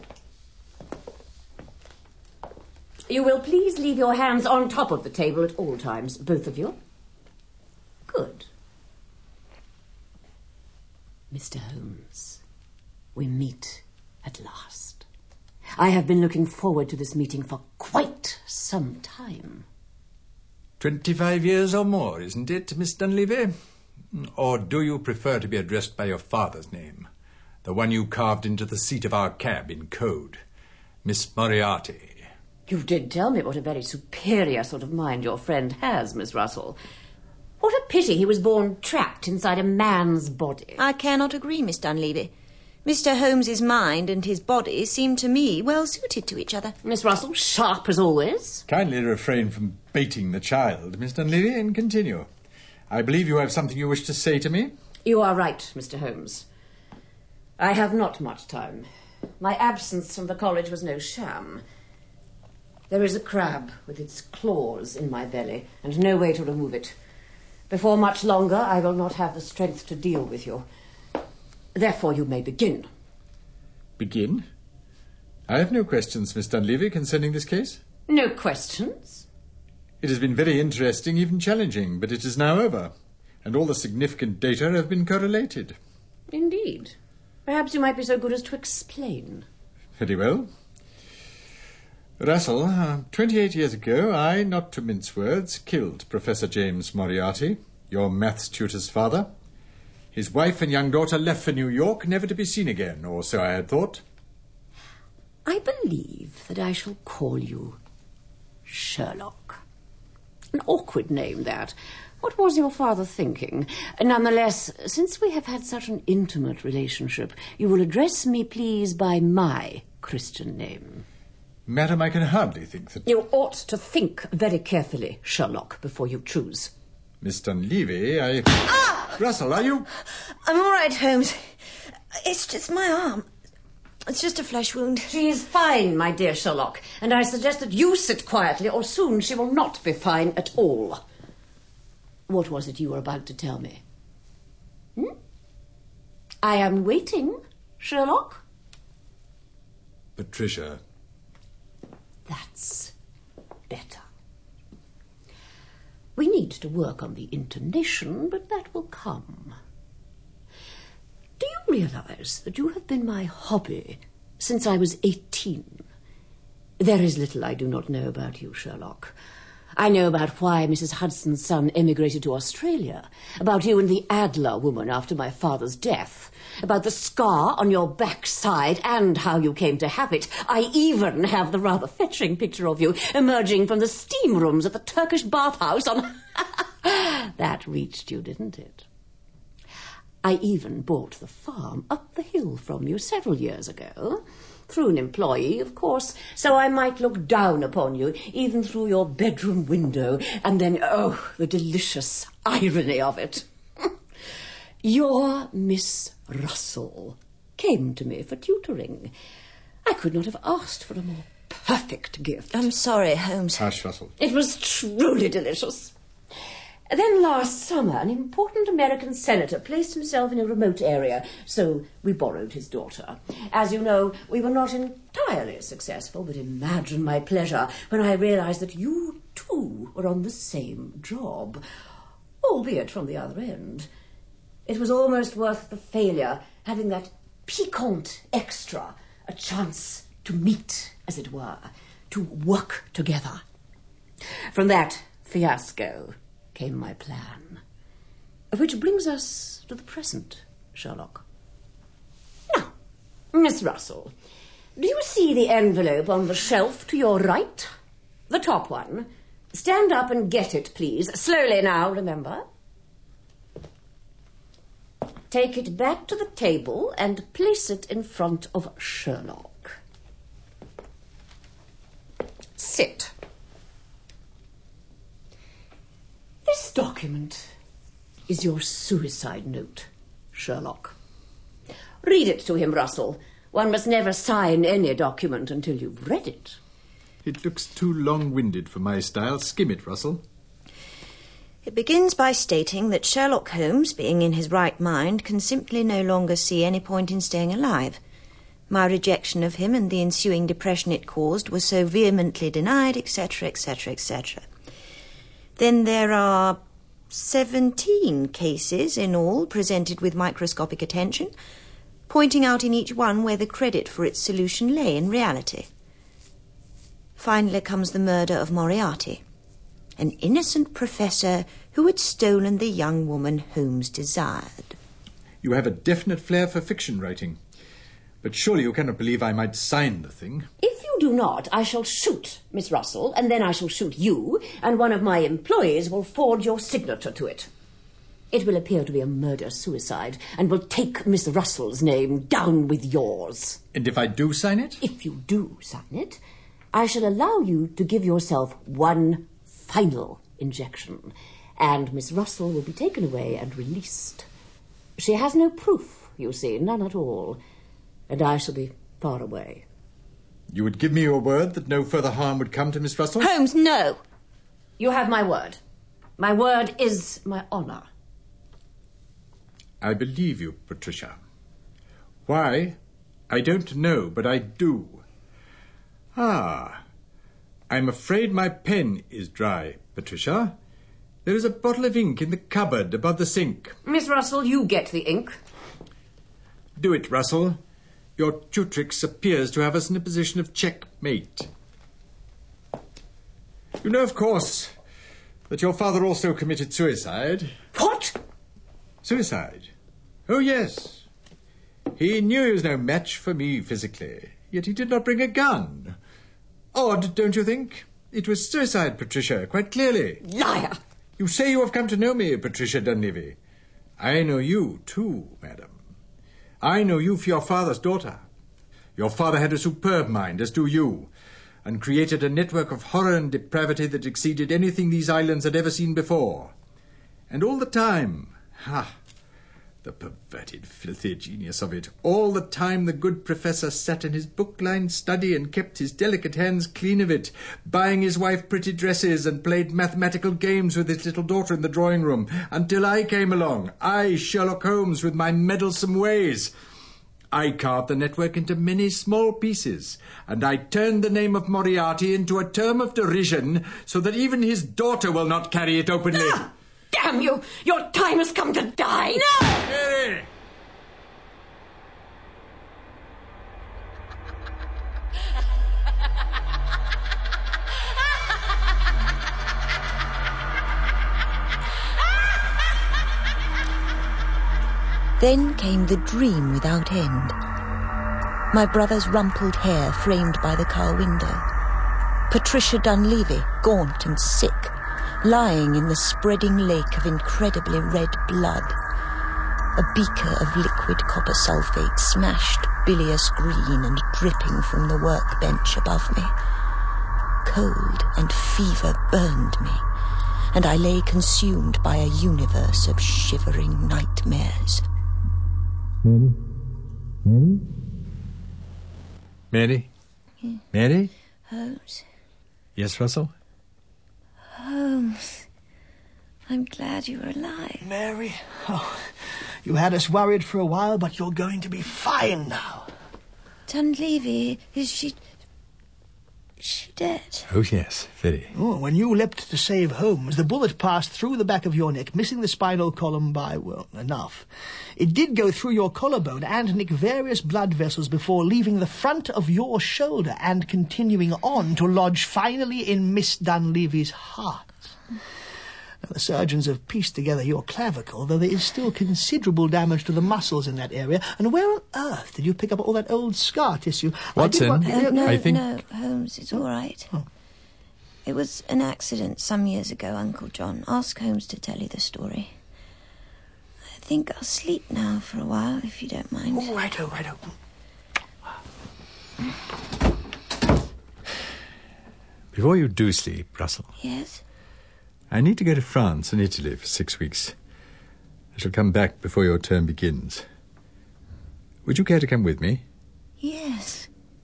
You will please leave your hands on top of the table at all times, both of you. Good. Mister Holmes, we meet at last. I have been looking forward to this meeting for quite some time. Twenty-five years or more, isn't it, Miss Dunleavy? Or do you prefer to be addressed by your father's name, the one you carved into the seat of our cab in code, Miss Moriarty? You did tell me what a very superior sort of mind your friend has, Miss Russell. What a pity he was born trapped inside a man's body. I cannot agree, Miss Dunleavy. Mister Holmes's mind and his body seem to me well suited to each other. Miss Russell, sharp as always. Kindly refrain from baiting the child, Miss Dunleavy, and continue. I believe you have something you wish to say to me? You are right, Mister Holmes. I have not much time. My absence from the college was no sham. There is a crab with its claws in my belly, and no way to remove it. Before much longer, I will not have the strength to deal with you. Therefore, you may begin. Begin? I have no questions, Miss Dunleavy, concerning this case. No questions? It has been very interesting, even challenging, but it is now over, and all the significant data have been correlated. Indeed. Perhaps you might be so good as to explain. Very well. Russell, uh, twenty-eight years ago, I, not to mince words, killed Professor James Moriarty, your maths tutor's father. His wife and young daughter left for New York, never to be seen again, or so I had thought. I believe that I shall call you Sherlock. An awkward name, that. What was your father thinking? Nonetheless, since we have had such an intimate relationship, you will address me, please, by my Christian name. Madam, I can hardly think that... You ought to think very carefully, Sherlock, before you choose. Miss Dunleavy, I... Ah! Russell, are you... I'm all right, Holmes. It's just my arm. It's just a flesh wound. She is fine, my dear Sherlock, and I suggest that you sit quietly, or soon she will not be fine at all. What was it you were about to tell me? Hmm? I am waiting, Sherlock. Patricia... That's better. We need to work on the intonation, but that will come. Do you realize that you have been my hobby since I was eighteen? There is little I do not know about you, Sherlock. I know about why Missus Hudson's son emigrated to Australia, about you and the Adler woman after my father's death, about the scar on your backside and how you came to have it. I even have the rather fetching picture of you emerging from the steam rooms at the Turkish bathhouse on... That reached you, didn't it? I even bought the farm up the hill from you several years ago, through an employee, of course, so I might look down upon you, even through your bedroom window, and then, oh, the delicious irony of it. Your Miss Russell came to me for tutoring. I could not have asked for a more perfect gift. I'm sorry, Holmes. Hush, Russell. It was truly delicious. Then last summer, an important American senator placed himself in a remote area, so we borrowed his daughter. As you know, we were not entirely successful, but imagine my pleasure when I realized that you, too, were on the same job, albeit from the other end. It was almost worth the failure, having that piquant extra, a chance to meet, as it were, to work together. From that fiasco came my plan. Which brings us to the present, Sherlock. Now, Miss Russell, do you see the envelope on the shelf to your right? The top one. Stand up and get it, please. Slowly now, remember. Take it back to the table and place it in front of Sherlock. Sit. This document is your suicide note, Sherlock. Read it to him, Russell. One must never sign any document until you've read it. It looks too long-winded for my style. Skim it, Russell. It begins by stating that Sherlock Holmes, being in his right mind, can simply no longer see any point in staying alive. My rejection of him and the ensuing depression it caused was so vehemently denied, et cetera, et cetera, et cetera. Then there are seventeen cases in all presented with microscopic attention, pointing out in each one where the credit for its solution lay in reality. Finally comes the murder of Moriarty, an innocent professor who had stolen the young woman Holmes desired. You have a definite flair for fiction writing. But surely you cannot believe I might sign the thing. If you do not, I shall shoot Miss Russell, and then I shall shoot you, and one of my employees will forge your signature to it. It will appear to be a murder-suicide, and will take Miss Russell's name down with yours. And if I do sign it? If you do sign it, I shall allow you to give yourself one final injection, and Miss Russell will be taken away and released. She has no proof, you see, none at all, and I shall be far away. You would give me your word that no further harm would come to Miss Russell? Holmes, no! You have my word. My word is my honour. I believe you, Patricia. Why? I don't know, but I do. Ah, I'm afraid my pen is dry, Patricia. There is a bottle of ink in the cupboard above the sink. Miss Russell, you get the ink. Do it, Russell. Your tutrix appears to have us in a position of checkmate. You know, of course, that your father also committed suicide. What? Suicide? Oh, yes. He knew he was no match for me physically, yet he did not bring a gun. Odd, don't you think? It was suicide, Patricia, quite clearly. Liar! You say you have come to know me, Patricia Dunleavy. I know you, too, madam. I know you for your father's daughter. Your father had a superb mind, as do you, and created a network of horror and depravity that exceeded anything these islands had ever seen before. And all the time, ha, the perverted, filthy genius of it, all the time the good professor sat in his book-lined study and kept his delicate hands clean of it, buying his wife pretty dresses and played mathematical games with his little daughter in the drawing-room, until I came along, I, Sherlock Holmes, with my meddlesome ways. I carved the network into many small pieces, and I turned the name of Moriarty into a term of derision so that even his daughter will not carry it openly. Ah! Damn you! Your time has come to die! No! Mary! Then came the dream without end. My brother's rumpled hair framed by the car window. Patricia Dunleavy, gaunt and sick, lying in the spreading lake of incredibly red blood. A beaker of liquid copper sulphate smashed bilious green and dripping from the workbench above me. Cold and fever burned me, and I lay consumed by a universe of shivering nightmares. Mary? Mary? Yeah. Mary? Holmes. Yes, Russell? Holmes. I'm glad you were alive. Mary, oh, you had us worried for a while, but you're going to be fine now. Dunleavy, is she... is she dead? Oh, yes, very. Oh, when you leapt to save Holmes, the bullet passed through the back of your neck, missing the spinal column by, well, enough. It did go through your collarbone and nick various blood vessels before leaving the front of your shoulder and continuing on to lodge finally in Miss Dunleavy's heart. Now, the surgeons have pieced together your clavicle, though there is still considerable damage to the muscles in that area. And where on earth did you pick up all that old scar tissue? Watson, Want... Uh, no, I think... no, Holmes, it's all right. Oh. It was an accident some years ago, Uncle John. Ask Holmes to tell you the story. I think I'll sleep now for a while, if you don't mind. Oh, righto, righto. Before you do sleep, Russell... Yes? I need to go to France and Italy for six weeks. I shall come back before your term begins. Would you care to come with me? Yes.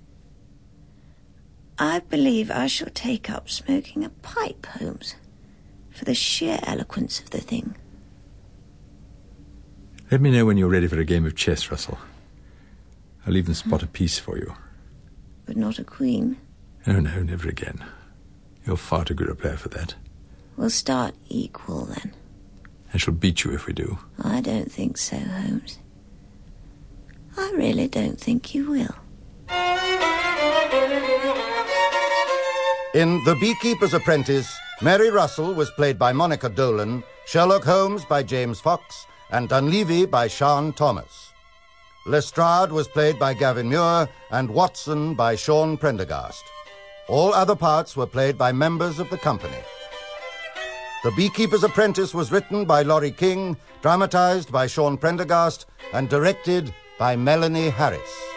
I believe I shall take up smoking a pipe, Holmes, for the sheer eloquence of the thing. Let me know when you're ready for a game of chess, Russell. I'll even spot a piece for you. But not a queen? No, no, never again. You're far too good a player for that. We'll start equal, then. I shall beat you if we do. I don't think so, Holmes. I really don't think you will. In The Beekeeper's Apprentice, Mary Russell was played by Monica Dolan, Sherlock Holmes by James Fox, and Dunleavy by Sian Thomas. Lestrade was played by Gavin Muir, and Watson by Sean Prendergast. All other parts were played by members of the company. The Beekeeper's Apprentice was written by Laurie King, dramatized by Sean Prendergast, and directed by Melanie Harris.